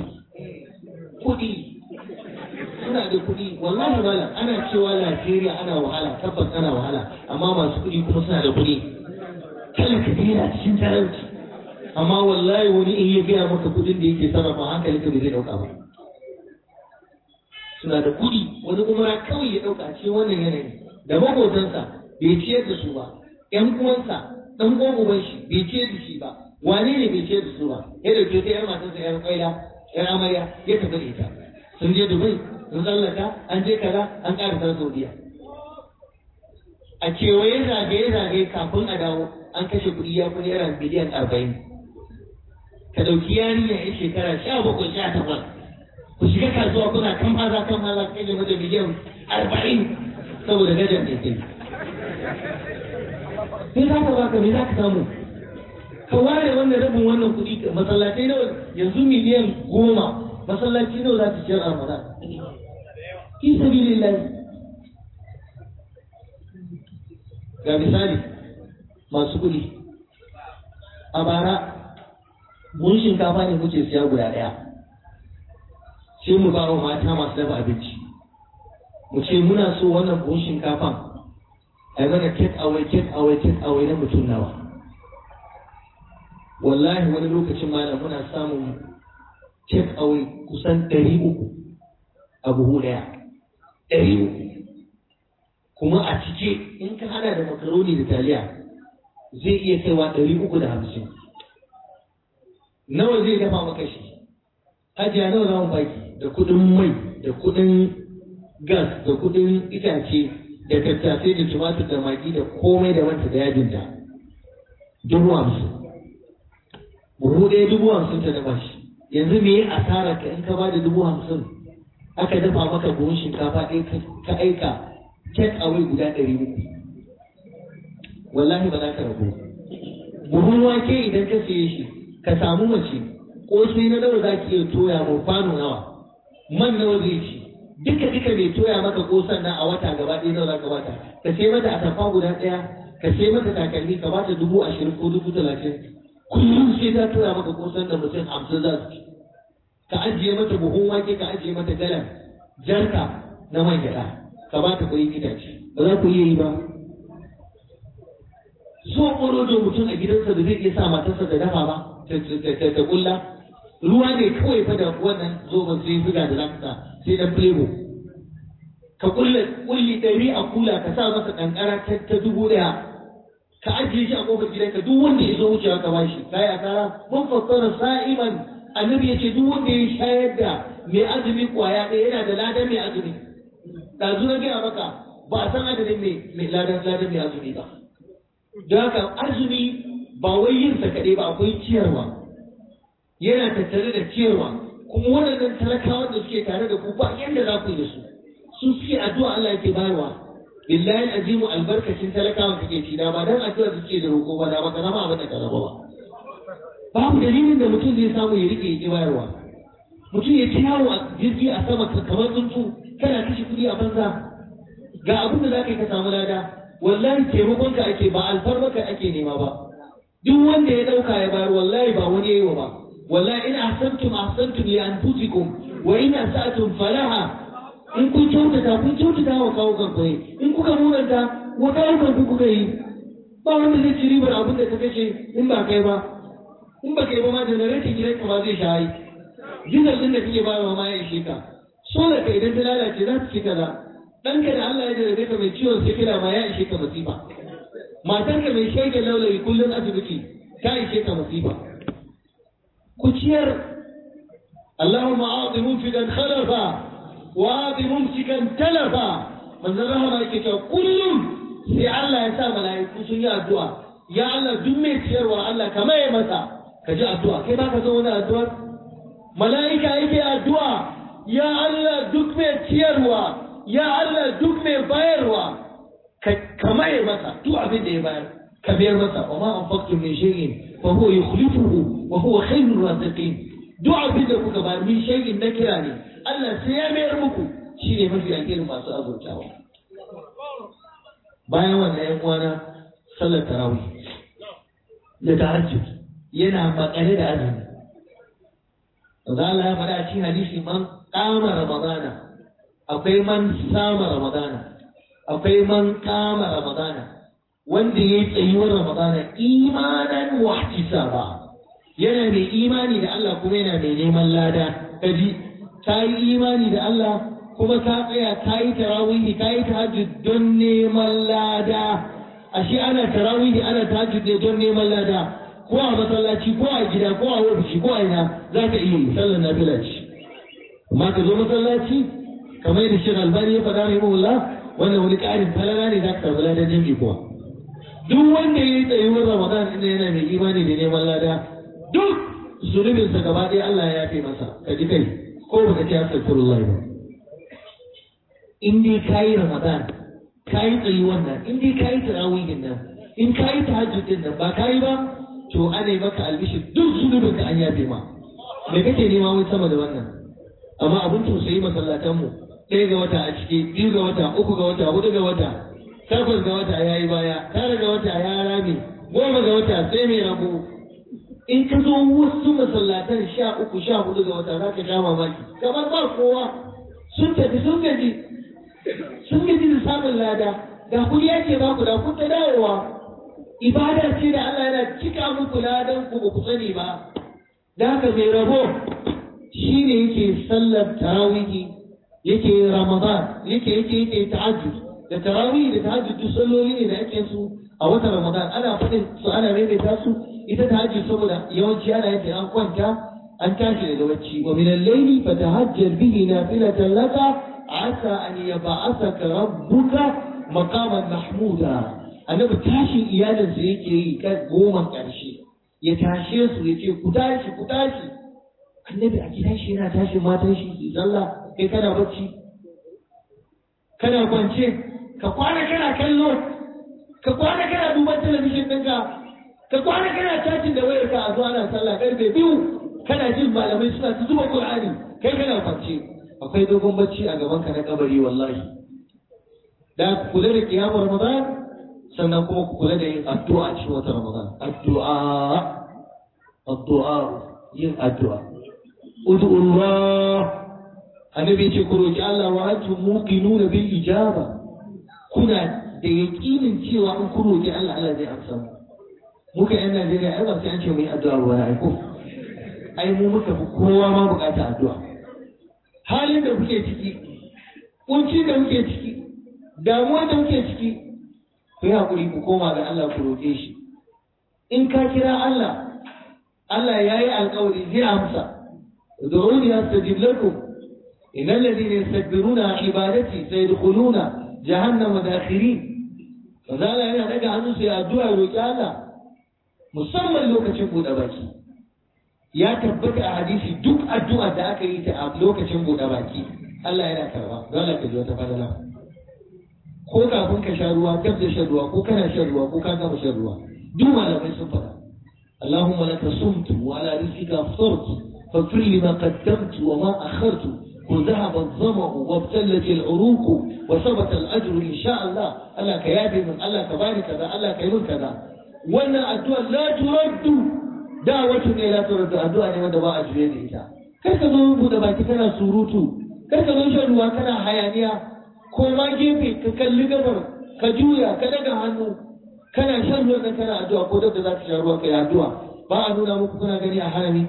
suna da kuɗi wallahi malam ana cewa Najeriya ana wahala tabbas ana wahala amma masu kuɗi kuma suna da kuɗi talaka yana cikin talauci amma wallahi wani in ya gaya maka kuɗin da yake sarrafa hankali ka bai zai ɗauka ba suna da kuɗi wani umara kawai ya ɗauka a cikin wannan yanayi da maƙotansa bai ciyar da su ba ƴan uwansa ɗan uwan shi bai ciyar da shi ba wane ne bai ciyar da su ba ya ɗauke ta ƴar matarsa ƴar ƙwaila ƴar amarya ya tafi da ita sun je Dubai sun tsallaka an je kaza an ƙarasa Saudiya a kewaye zagaye kafin a dawo an kashe kuɗi ya fi naira miliyan 40 ka ɗauki yarinya ya shekara 17-18 ku shiga kasuwa kuna kan haza kai da mata miliyan 40 saboda gajar ne kai sai za ka baka me za ka samu ka ware wannan rabin wannan kuɗi masallatai nawa yanzu miliyan 10 masallaci nawa za ta ciyar a Ramadan fi sabilillah ga misali masu kuɗi a bara mun shinkafa ne muke siya guda ɗaya sai mu ba wa mata masu dafa abinci mu ce muna so wannan buhun shinkafan a yi mana take away na mutum nawa wallahi wani lokacin malam muna samun take away kusan 300 a buhu ɗaya 300 kuma a cike in ka hada da makaroni da taliya zai iya kaiwa 350 nawa zai dafa maka shi hajiya nawa za mu baki da kudin mai da kudin gas da kudin itace da tattasai da tumatur da magi da komai da wanta da yajinta 50,000 buhu ɗaya 50,000 ta dafa shi yanzu me ya asara ka in ka ba da 50,000 aka dafa maka buhun shinkafa ɗaya ka aika take away guda 300 wallahi ba za ka rabu buhun wake idan ka siye shi ka samu mace ko sai na nawa za ki iya toya mu kwano nawa man nawa zai ci duka mai toya maka kosan nan a wata gaba ɗaya nawa za ka bata ka sai mata atamfa guda ɗaya ka sai mata takalmi ka bata 20,000 ko 30,000 kullum sai ta toya maka kosan da mutum 50 za su ci ka ajiye mata buhun wake ka ajiye mata galan jarka na man gyaɗa ka ba ta kuɗin itace ba za ku iya yi ba so ƙorodo mutum a gidansa da zai iya sa matarsa da dafa ba ta kulla ruwa ne kawai fa da wannan zoben sai buga da zaka sai dan flebo ka kulle kulli 100 a kula ka sa masa kankara ta 1,000 ka ajiye shi a kofar gidanka duk wanda ya zo wucewa ka bashi kai a kara mun fassara sa'iman annabi yace duk wanda ya shayar da mai azumi kwaya ɗaya yana da ladan mai azumi ɗazu na gaya maka ba a san adadin mai ladan mai azumi ba don haka azumi ba wai yin sa kaɗai ba akwai ciyarwa yana tattare da ciyarwa kuma waɗannan talakawan da suke tare da ku ba yadda za ku yi da su su suke addu'a Allah yake bayarwa billahi azimu albarkacin talakawan kake ci da ba dan addu'a suke da roƙo ba da ba ka zama abin da ka zama ba babu dalilin da mutum zai samu ya rike ya bayarwa. Mutum ya ci yawo a jirgi a sama kamar tsuntsu kana kashe kuɗi a banza. Ga abin da za ka yi ka samu lada, wallahi taimakon ka ake ba alfarmaka ake nema ba. Duk wanda ya ɗauka ya bayar wallahi ba wani yayi wa ba. Wallahi in ahsantum li anfusikum wa in asa'tum falaha. In kun kyautata wa kawo kanku ne. In kuka munanta wa kawo kanku kuka yi. Ba wanda zai ci ribar abin da ka kashe in ba kai ba. In ba kai ba ma generator gidanka ba zai shayi. Gizar din da kake bayarwa ma ya ishe ka. Solar ka idan ta lalace za ta ci kaza. Ɗanka da Allah ya jarabe ka mai ciwon sikila ma ya ishe ka masifa. Matarka mai shaida laulayi kullum asibiti ta ishe ka masifa. Ku ciyar. Allahumma a'ti munfiqan khalafa wa a'ti mumsikan talafa. Manzon rahama yake cewa kullum sai Allah ya sa mala'iku sun yi addu'a. Ya Allah duk mai ciyarwa Allah ka maye masa. Ka ji addu'a. Kai ba ka san wani addu'a? Mala'ika yake addu'a. Ya Allah duk mai ciyarwa. Ya Allah duk mai bayarwa. Ka maye masa duk abin da ya bayar. Ka biyar masa. Wa ma anfaqtum min shay'in fa huwa yukhlifuhu wa huwa khayrur raziqin. Duk abin da kuka bayar min shay'in na kira ne. Allah sai ya mayar muku. Shi ne mafi alherin masu azurtawa. Bayan wannan ‘yan uwana sallar tarawih da tahajjud yana makare da azumi. Za Allah ya faɗa a cikin hadisi man kama Ramadana, akwai man sama Ramadana, akwai man kama Ramadana, wanda ya yi tsayuwar Ramadana imanan wa ihtisaba. Yana mai imani da Allah kuma yana mai neman lada. Kaji ta yi imani da Allah kuma ka tsaya ka yi tarawihi ka yi tahajjud don neman lada. Ashe ana tarawihi ana tahajjud ne don neman lada, ko a masallaci ko a gida ko a ofishi ko a ina za ka iya yi sallar nafila ce. Amma ka zo masallaci kamar yadda Sheikh Albani ya faɗa rahimahullah, wannan wani ƙarin falala ne za ka samu ladan jami'i kuwa. Duk wanda ya yi tsayuwar Ramadan inda yana mai imani da neman lada, duk zunubinsa gaba ɗaya Allah ya yafe masa. Ka ji kai ko baka ce astaghfirullah ba. In dai ka yi Ramadan, ka yi tsayi wannan, in dai ka yi tarawihin nan, in ka yi tahajjudin nan ba ka yi ba, to ana yi maka albishir duk zunubin ka an yafe ma. Me kake nema wani sama da wannan? Amma abin tausayi masallatanmu, 1 ga wata a ciki, 2 ga wata, 3 ga wata, 4 ga wata, 8 ga wata ya yi baya, 9 ga wata ya rame, 10 ga wata sai mai rabo. In ka zo wasu masallatan 13, 14 ga wata za ka sha mamaki, kamar ba kowa sun tafi sun gaji. Sun gaji da samun lada, da kudi yake ba ku da kun ta dawowa. Ibada ce da Allah yana cika muku ladan ku ba ku sani ba. Da haka mai rabo shi ne yake sallar tarawihi, yake Ramadan, yake tahajjud. Da tarawih da tahajjud duk salloli ne da ake su a watan Ramadan. Ana faɗin su ana maimaita su. Ita tahajjud saboda yawanci ana yin an kwanta an tashi daga bacci. Wa min al-layli fatahajjal bihi nafilatan laka asa an yab'athaka rabbuka maqaman mahmuda. Annabi tashin iyalinsa yake yi kan 10 ƙarshe. Ya tashe su ya ce ku tashi ku tashi. Annabi a gidan shi yana tashin matan shi su sallah, kai kana bacci. Kana kwance, ka kwana kana kallo, ka kwana kana duban talabijin ɗinka, ka kwana kana chatting da wayarka a zuwa ana sallah karfe 2 kana jin malamai suna ta zuba Qur'ani, kai kana kwance. Akwai dogon bacci a gaban ka na kabari wallahi. Da ku kula da kiyamar Ramadan, sannan kuma ku kula da yin addu'a a cikin watan Ramadan. Addu'a, yin addu'a. Ud'ullah. Annabi ce ku roki Allah wa antum muqinuna bil ijaba. Kuna da yakinin cewa in ku roki Allah Allah zai amsa mu. Muka yan Najeriya ai ba sai an ce mu yi addu'a ba ai ko. Ai mu muka fi kowa ma bukata addu'a. Halin da kuke ciki, kunci da muke ciki, damuwa da muke ciki, ku yi haƙuri ku koma ga Allah ku roƙe shi. In ka kira Allah, Allah ya yi alƙawari zai amsa. Ud'uni astajib lakum. Innal ladhina yastakbiruna an ibadati sayadkhuluna jahannama dakhirin. Fazala yana daga hannu sai addu'a roƙi Allah, musamman lokacin buɗe baki. Ya tabbata a hadisi duk addu'a da aka yi ta a lokacin buɗe baki Allah yana karba. Dole ka ji wata fadala. Ko kafin ka sha ruwa, kaf da shan ruwa, ko kana shan ruwa, ko ka gama shan ruwa. Duk malamai sun faɗa. اللهم لك صمت وعلى رزقك أفطرت فاغفر لي ما قدمت وما أخرت وذهب الظمأ وابتلت العروق وثبت الأجر إن شاء الله ألا كيادي من ألا كباري كذا ألا كيمن كذا وأن الدعاء لا ترد دعوة لا ترد الدعاء لمن دعاء أجرين إيتا كيف تظن بك كنا سوروتو كيف تظن شروا كنا حيانيا كوما جيبي كاللي قبر كجويا كدقى عنه kana shan ruwan nan kana addu'a ko da za ka sha ruwa kai addu'a ba a nuna muku kuna gani a harami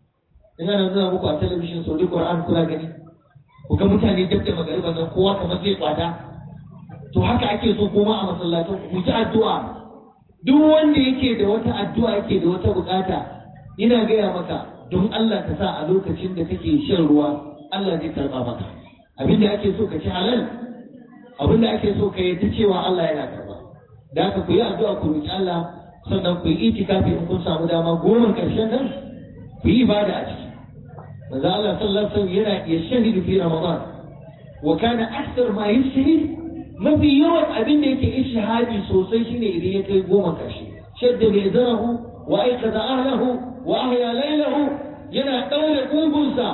ina nuna muku a talabishin saudi Qur'an kuna gani ku ga mutane duk da magariba nan kowa kamar zai kwada to haka ake so kuma a masallatan ku ji addu'a duk wanda yake da wata addu'a yake da wata bukata ina gaya maka don Allah ka sa a lokacin da kake shan ruwa Allah zai karba maka abinda ake so ka ci halal abinda ake so ka yi ta cewa Allah yana karba da haka ku yi addu'a ku roki Allah sannan ku yi itikafi in kun samu dama goma karshen nan ku yi ibada a ciki manzo Allah sallallahu alaihi wasallam yana yashhadu fi Ramadan wa kana akthar ma yashhad mafi yawan abin da yake ishhadi sosai shine idan ya kai goma karshe shadda bi zarahu wa aikada ahlahu wa ahya laylahu yana daure kungunsa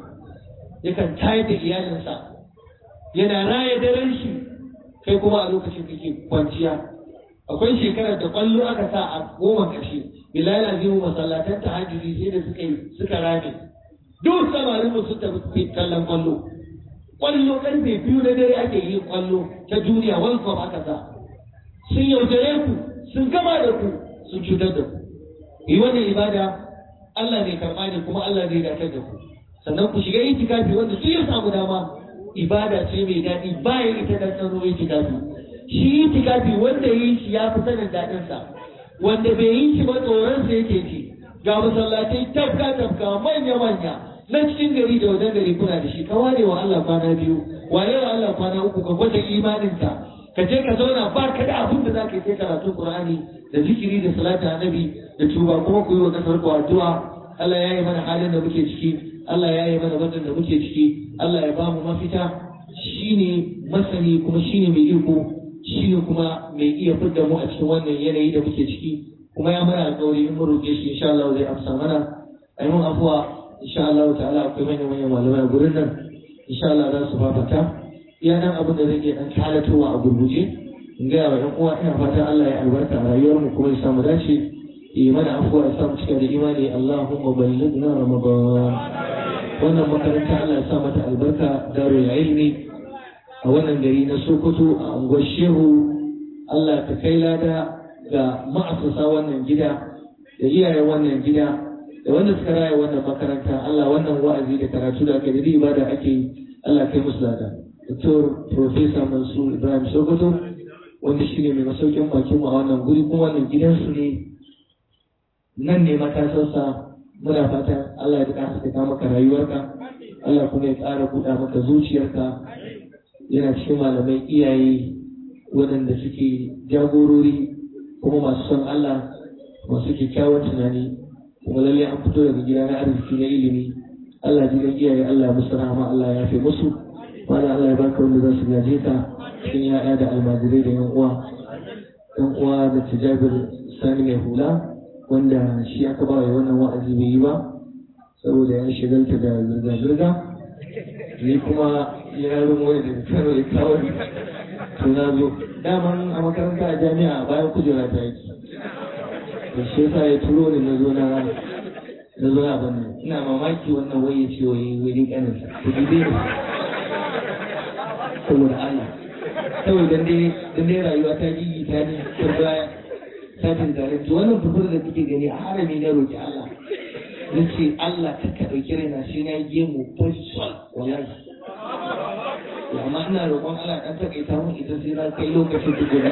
yakan tayar da iyalinsa yana raye daren shi kai kuma a lokacin kake kwanciya akwai shekarar da kwallo aka sa a goma ƙarshe bilal azimu masallatan tahajjudi sai da suka rame duk samarin mu sun tafi kallon kwallo karfe 2 na dare ake yin kwallo ta duniya world cup aka sa sun yaudare ku sun gama da ku sun cutar da ku yi wannan ibada Allah ne karɓa ne kuma Allah zai dakatar da ku sannan ku shiga itikafi wanda duk ya samu dama ibada ce mai daɗi bayan ita da tsaro itikafi shi itikafi wanda yi shi ya fi sanin daɗinsa wanda bai yi shi ba tsoronsa yake ji ga masallatai tafka manya na cikin gari da wajen gari kuna da shi ka ware wa Allah kwana 2 ware wa Allah kwana 3 ka gwada imaninka ka je ka zauna ba ka da abin da za ka yi sai karatun Qur'ani da zikiri da salatu annabi da tuba kuma ku yi wa kasar ku addu'a Allah ya yi mana halin da muke ciki Allah ya yi mana wannan da muke ciki Allah ya ba mu mafita shine masani kuma shine mai iko shine kuma mai iya fidda mu a cikin wannan yanayi da muke ciki kuma ya mana alƙawari in mun roƙe shi insha Allah zai amsa mana ai mun afuwa insha Allah ta'ala akwai manyan malamai a gurin nan insha Allah za su fafata iya nan abin da zai iya dan kalatowa a gurguje in ga wa ɗan uwa ina fatan Allah ya albarka a rayuwar mu kuma ya samu dace yi mana afuwa ya samu cika da imani Allahumma ballighna Ramadan wannan makaranta Allah ya sa mata albarka darul ilmi a wannan gari na Sokoto a unguwar Shehu Allah ta kai lada ga ma'asasa wannan gida da iyayen wannan gida da wanda suka raya wannan makaranta Allah wannan wa'azi da karatu da ake da ibada ake yi Allah kai musu lada Dr. Professor Mansur Ibrahim Sokoto wanda shine mai masaukin bakin mu a wannan guri kuma wannan gidansu ne nan ne matasansa muna fatan Allah ya haskaka maka rayuwarka Allah kuma ya ƙara buɗa maka zuciyarka yana cikin malamai iyaye waɗanda suke jagorori kuma masu son Allah masu kyakkyawan tunani kuma lalle an fito daga gida na arziki na ilimi Allah ji iyaye Allah ya musu rahama Allah ya yafe musu wanda Allah ya baka wanda za su gaje ka cikin ya'ya da almajirai da yan uwa da tijabir sani mai hula wanda shi aka ba wannan wa'azi bai yi ba saboda ya shigalta da zirga-zirga ni kuma ya rumo da kano ya kawo to na zo daman a makaranta a jami'a bayan kujera ta yake da shi yasa ya turo ni na zo abin nan ina mamaki wannan waye ce wani kaninsa ku dide ne saboda Allah kawai dan dai rayuwa ta gigi ta ne ta baya satin tare to wannan fufur da kike gani a harami na roki Allah nace Allah ka dauki raina sai na yi mu fasal wallahi amma ina roƙon Allah dan takaita mun ita sai na kai lokacin tukuna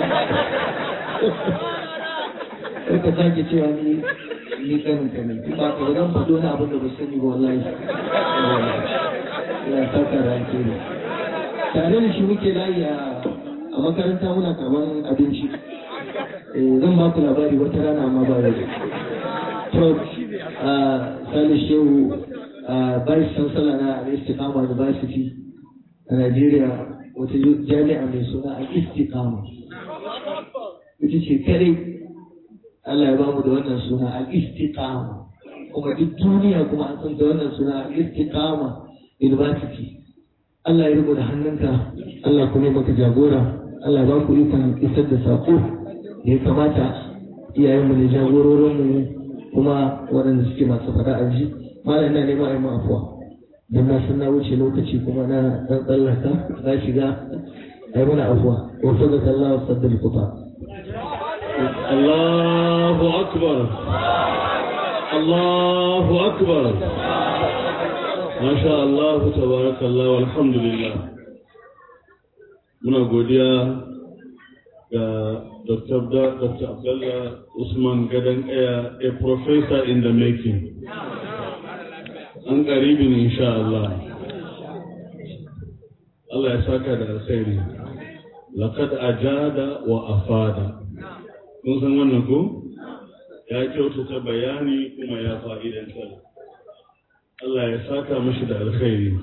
sai ka sake cewa ni kanin ka ne ba ka zan fado na abin da ba sani ba wallahi ya saka ranke ne tare da shi muke layi a makaranta muna karban abinci zan ba ku labari wata rana amma ba yau to Sani Shehu Vice Chancellor na Al-Istiqama University a Najeriya wata jami'a mai suna Al-Istiqama ita ce kadai Allah ya bamu da wannan suna al-istiqama kuma duk duniya kuma an san da wannan suna al-istiqama university. Allah ya rubuta hannunka, Allah kuma maka jagora, Allah ya ba ku ikon isar da sako da ya kamata iyayenmu da jagororinmu kuma waɗanda suke masu faɗa a ji. Malam ina neman a yi afuwa don na san na wuce lokaci kuma na ɗan tsallaka na shiga a yi mana afuwa. Wa sadaka Allah wa saddal kufa. Allahu akbar. Allahu akbar. Masha Allah, tabarakallah, walhamdulillah. Muna godiya ga Dr. Abdullah Usman Gadan Kaya, a professor in the making. An karibin insha Allah. Allah ya saka da alkhairi. Laqad ajada wa afada. Kun san wannan ko? Ya kyautata bayani kuma ya fa'idantar. Allah ya saka mashi da alkhairi.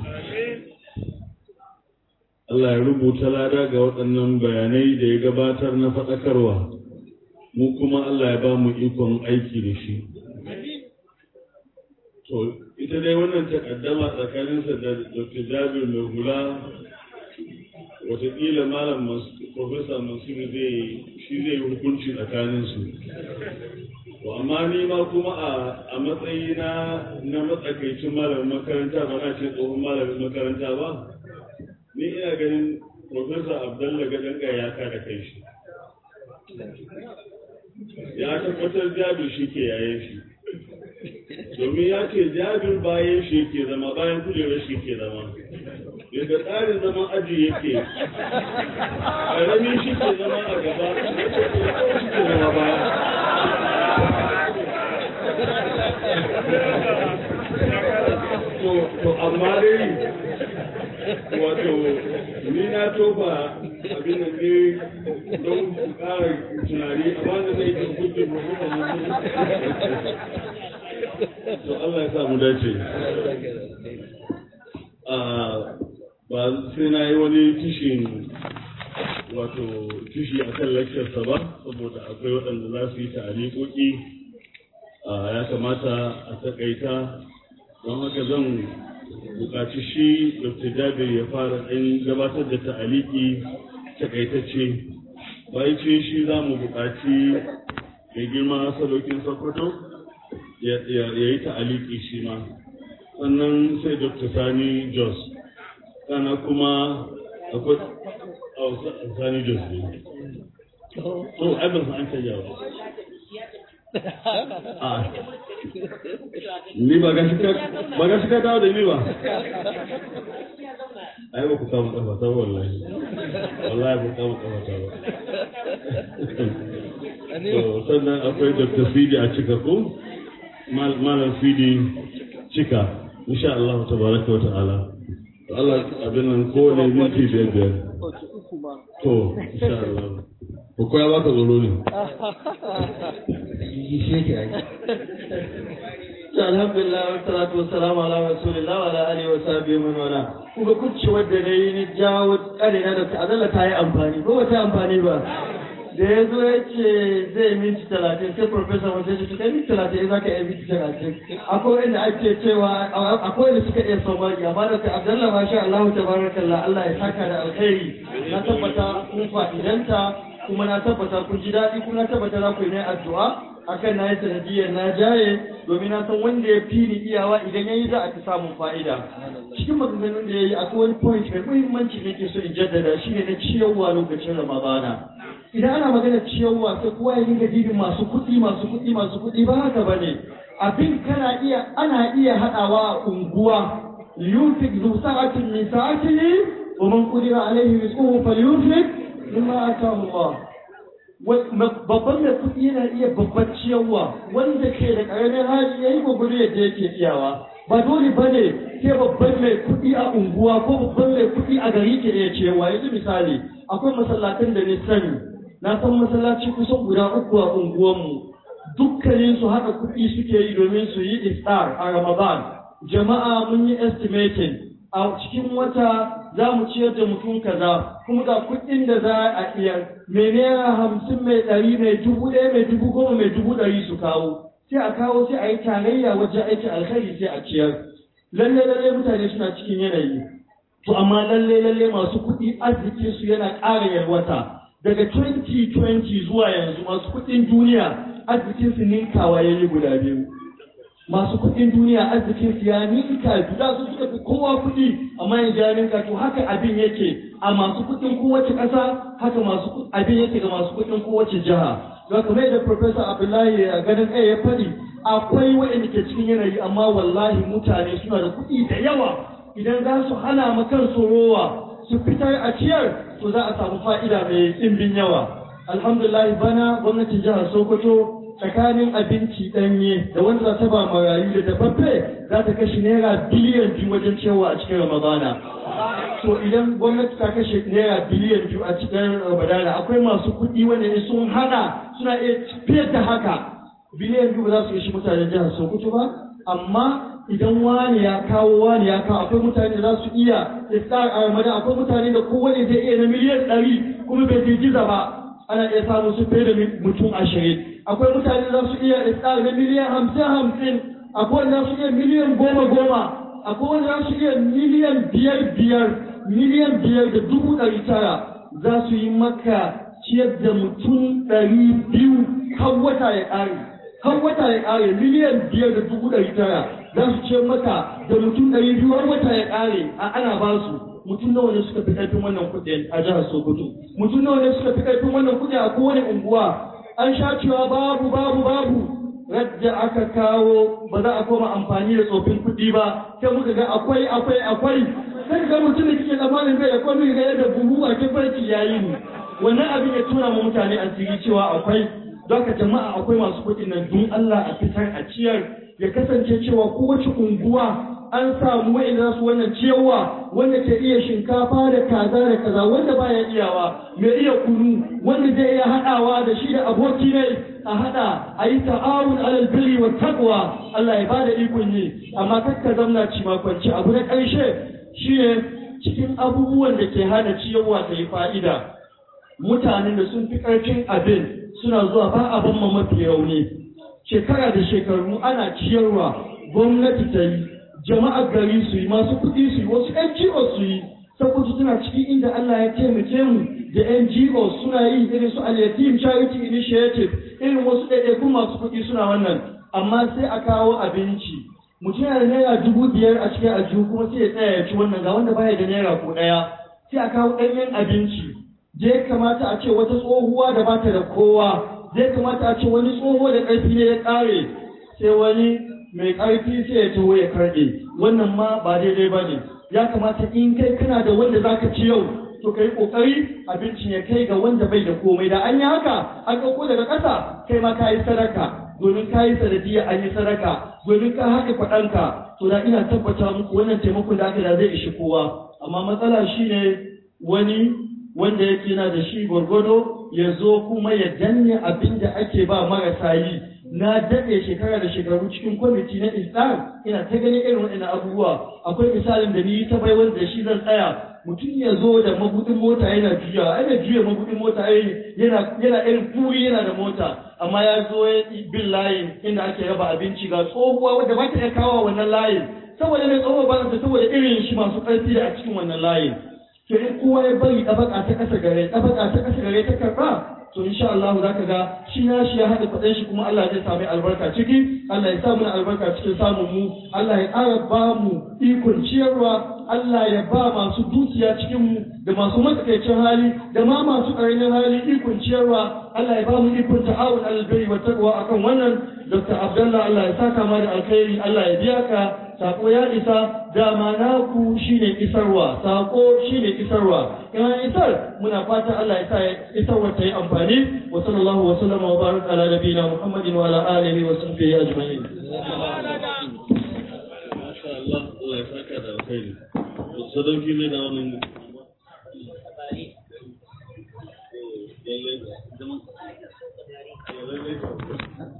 Allah ya rubuta lada ga waɗannan bayanai da ya gabatar na faɗakarwa. Mu kuma Allah ya ba mu ikon aiki da shi. To, ita dai wannan takaddama tsakaninsa da Dr. Jabir mai hula, wataƙila Malam Profesa Mansur shi zai yi hukunci tsakaninsu. To amma ni ma kuma a matsayina na matsakaicin malamin makaranta ba na ce tsohon malamin makaranta ba, ni ina ganin Profesa Abdullah Gadanga ya kada kai shi. Ya tabbatar Jabir shi ke yayin shi. Domin ya ce Jabir bayan shi ke zama, bayan kujerar shi ke zama. Yadda tsarin zaman aji yake, ƙaramin shi ke zama a gaba, shi ke zama baya. To amma dai wato ni na tofa abin da ne don ƙara tunani amma da zai kan kuke to Allah ya sa mu dace. Ba sai na yi wani tishi a kan lakcarsa ba, saboda akwai waɗanda za su yi ta'alikoki. Ya kamata a taƙaita, don haka zan buƙaci shi Dr. Jabir ya fara ɗan gabatar da ta'aliki taƙaitacce. Bayan shi za mu buƙaci mai girma Salokin Sokoto ya yi ta'aliki shi ma. Sannan sai Dr. Sani Jos. Sana kuma akwai Sani Jos ne. To, abin an canja ba. Ni ba ga shi ka dawo da ni ba. Ai ba ku samu kafa ta wallahi. Wallahi ba ku samu kafa ta ba. To sannan akwai Dr. Fidi a cika ko? Malam Fidi cika. Insha Allah tabaraka wa ta'ala. Allah abin nan ko ne minti biyar. To insha Allah. Ko ya ba ka tsoro ne? Alhamdulillah wa salatu wa salamu ala rasulillah wa ala alihi wa sahbihi man wala. Kuma kuce wanda nayi ni jawo karina da azalla ta yi amfani ko ba ta amfani ba. Da ya zo ya ce zai minti 30 sai professor wanda ya ce kai minti 30 za ka yi minti 30. Akwai wanda ake cewa akwai wanda suka iya somari amma da Abdullah masha Allah tabarakallah Allah ya saka da alkhairi. Na tabbata kun fa'idanta kuma na tabbata kun ji daɗi kuma na tabbata za ku yi addu'a akan na yi sanadiyar na jaye domin na san wanda ya fi ni iyawa idan ya yi za a fi samun fa'ida. Cikin maganganun da ya yi akwai wani point mai muhimmanci ne ke so in jaddada shi ne na ciyarwa lokacin Ramadana. Idan ana magana ciyarwa sai kowa ya dinga dibin masu kuɗi ba haka ba ne. Abin ana iya haɗawa a unguwa liyunfik zu sa'atin min sa'atihi wa man qudira alaihi rizquhu falyunfik mimma ataahu Allah. Babban mai kuɗi yana iya babban ciyarwa wanda ke da ƙaramin hali ya yi gwagwado yadda yake iyawa. Ba dole ba ne ke babban mai kuɗi a unguwa ko babban mai kuɗi a gari ke iya ciyarwa. Yanzu misali akwai masallatan da ni sani, na san masallaci kusan guda 3 a unguwanmu. Dukkanin su haka kuɗi suke yi domin su yi iftar a Ramadan. Jama'a mun yi estimating a cikin wata za mu ciyar da mutum kaza kuma ga kuɗin da za a iya mai naira 50 mai 100 mai 1000 mai 10,000 mai 100,000 su kawo sai a kawo sai a yi tarayya wajen aikin alkhairi sai a ciyar. Lalle mutane suna cikin yanayi to amma lalle masu kuɗi arzikin su yana ƙara yalwata daga 2020 zuwa yanzu masu kuɗin duniya arzikin su ninkawa yayi guda biyu. Masu kuɗin duniya arzikin su ya ninka guda su suka fi kowa kuɗi amma yanzu ya ninka to haka abin yake a masu kuɗin kowace ƙasa haka abin yake ga masu kuɗin kowace jiha. Don kamar yadda Professor Abdullahi a ganin ɗaya ya faɗi akwai waɗanda ke cikin yanayi amma wallahi mutane suna da kuɗi da yawa idan za su hana ma kansu rowa su fitar a ciyar to za a samu fa'ida mai ɗimbin yawa. Alhamdulillah bana gwamnatin jihar Sokoto tsakanin abinci ɗanye da wanda za ta ba marayu da dafaffe za ta kashe naira biliyan 2 wajen cewa a cikin Ramadana. To idan gwamnati ta kashe naira biliyan 2 a cikin Ramadana akwai masu kuɗi wanda sun hana suna iya fiye da haka. Biliyan 2 ba za su ishi mutanen jihar Sokoto ba, amma idan wani ya kawo akwai mutane da za su iya iftar a Ramadan akwai mutane da kowane zai iya na miliyan 100 kuma bai girgiza ba ana iya samu su fiye da mutum 20. Akwai mutane da za su iya iftar na miliyan 50 akwai wanda za su iya miliyan 10 akwai wanda za su iya miliyan 5 miliyan 5 da 900 za su yi maka ciyar da mutum 200 har wata ya ƙare miliyan 5 da 900 za su ce maka da mutum 200 har wata ya ƙare ana ba su. Mutum nawa ne suka fi ƙarfin wannan kuɗi a jihar Sokoto? Mutum nawa ne suka fi ƙarfin wannan kuɗi a kowane unguwa? An sha cewa babu. Radda aka kawo ba za a koma amfani da tsofin kuɗi ba, sai muka ga akwai. Sai ga mutum da kike zamanin bai da komai ga yadda buhu a kifarki yayi ne. Wannan abin ya tuna ma mutane asiri cewa akwai. Don ka jama'a akwai masu kuɗin nan don Allah a fitar a ciyar ya kasance cewa kowace unguwa an samu wa'inda su wannan ciyarwa wanda ke iya shinkafa da kaza wanda baya iyawa mai iya kunu wanda zai iya haɗawa da shi da aboki ne a haɗa a yi ta'awun alal birri wa taqwa Allah ya bada ikon yi amma kakka zamna ci makwanci abu na ƙarshe shine cikin abubuwan da ke hana ciyarwa ta yi fa'ida mutanen da sun fi ƙarfin abin suna zuwa ba a ban mafi rauni shekara da shekaru ana ciyarwa gwamnati ta yi jama'ar gari su yi masu kuɗi su yi wasu NGO su yi saboda suna cikin inda Allah ya taimake mu da NGO suna yi irin su Al-Yatim Charity Initiative irin wasu ɗaiɗaikun masu kuɗi suna wannan amma sai a kawo abinci mutum yana da naira 5,000 a cikin aljihu kuma sai ya tsaya ya ci wannan ga wanda baya da naira ko ɗaya sai a kawo ɗanyen abinci je kamata a ce wata tsohuwa da bata da kowa zai kamata a ce wani tsoho da ƙarfi ne ya ƙare sai wani mai ƙarfi sai ya taho ya karɗe wannan ma ba daidai ba ne ya kamata in kai kana da wanda za ka ci yau to ka yi ƙoƙari abincin ya kai ga wanda bai da komai da an yi haka an ɗauko daga ƙasa kai ma ka yi sadaka domin ka yi sanadiyya an yi sadaka domin ka haɗe kwaɗanka to da ina tabbata muku wannan taimakon da aka da zai ishi kowa amma matsala shine wani wanda yake na da shi gwargwado ya zo kuma ya danne abin da ake ba marasa yi na daɗe shekara da shekaru cikin kwamiti na Islam ina ta ganin irin waɗannan abubuwa akwai misalin da ni ta bai wanda shi zan tsaya mutum ya zo da mabudin mota yana juya mabudin mota yana irin furi yana da mota amma ya zo ya bin layin inda ake raba abinci ga tsohuwa wadda ba ta iya kawo wannan layin saboda mai tsohuwa ba saboda irin shi masu ƙarfi da a cikin wannan layin to in kowa ya bari ɗabaka ta ƙasa gare ta karɓa to insha Allah za ka ga shi ya haɗa kuɗin shi kuma Allah zai sami albarka ciki Allah ya sa mana albarka cikin samun mu Allah ya ƙara ba mu ikon ciyarwa Allah ya ba masu dukiya cikin mu da masu matsakaicin hali da ma masu ƙaramin hali ikon ciyarwa Allah ya ba mu ikon ta'awun alal wa taqwa akan wannan Dr. Abdullah Allah ya saka ma da alkhairi Allah ya biya ka sako ya isa dama naku shine isarwa in an isar muna fatan Allah ya sa isarwa ta yi amfani wa sallallahu wa sallama wa baraka ala nabiyina Muhammadin wa ala alihi wa sahbihi ajma'in masha Allah Allah ya saka da alkhairi sadauki ne da wannan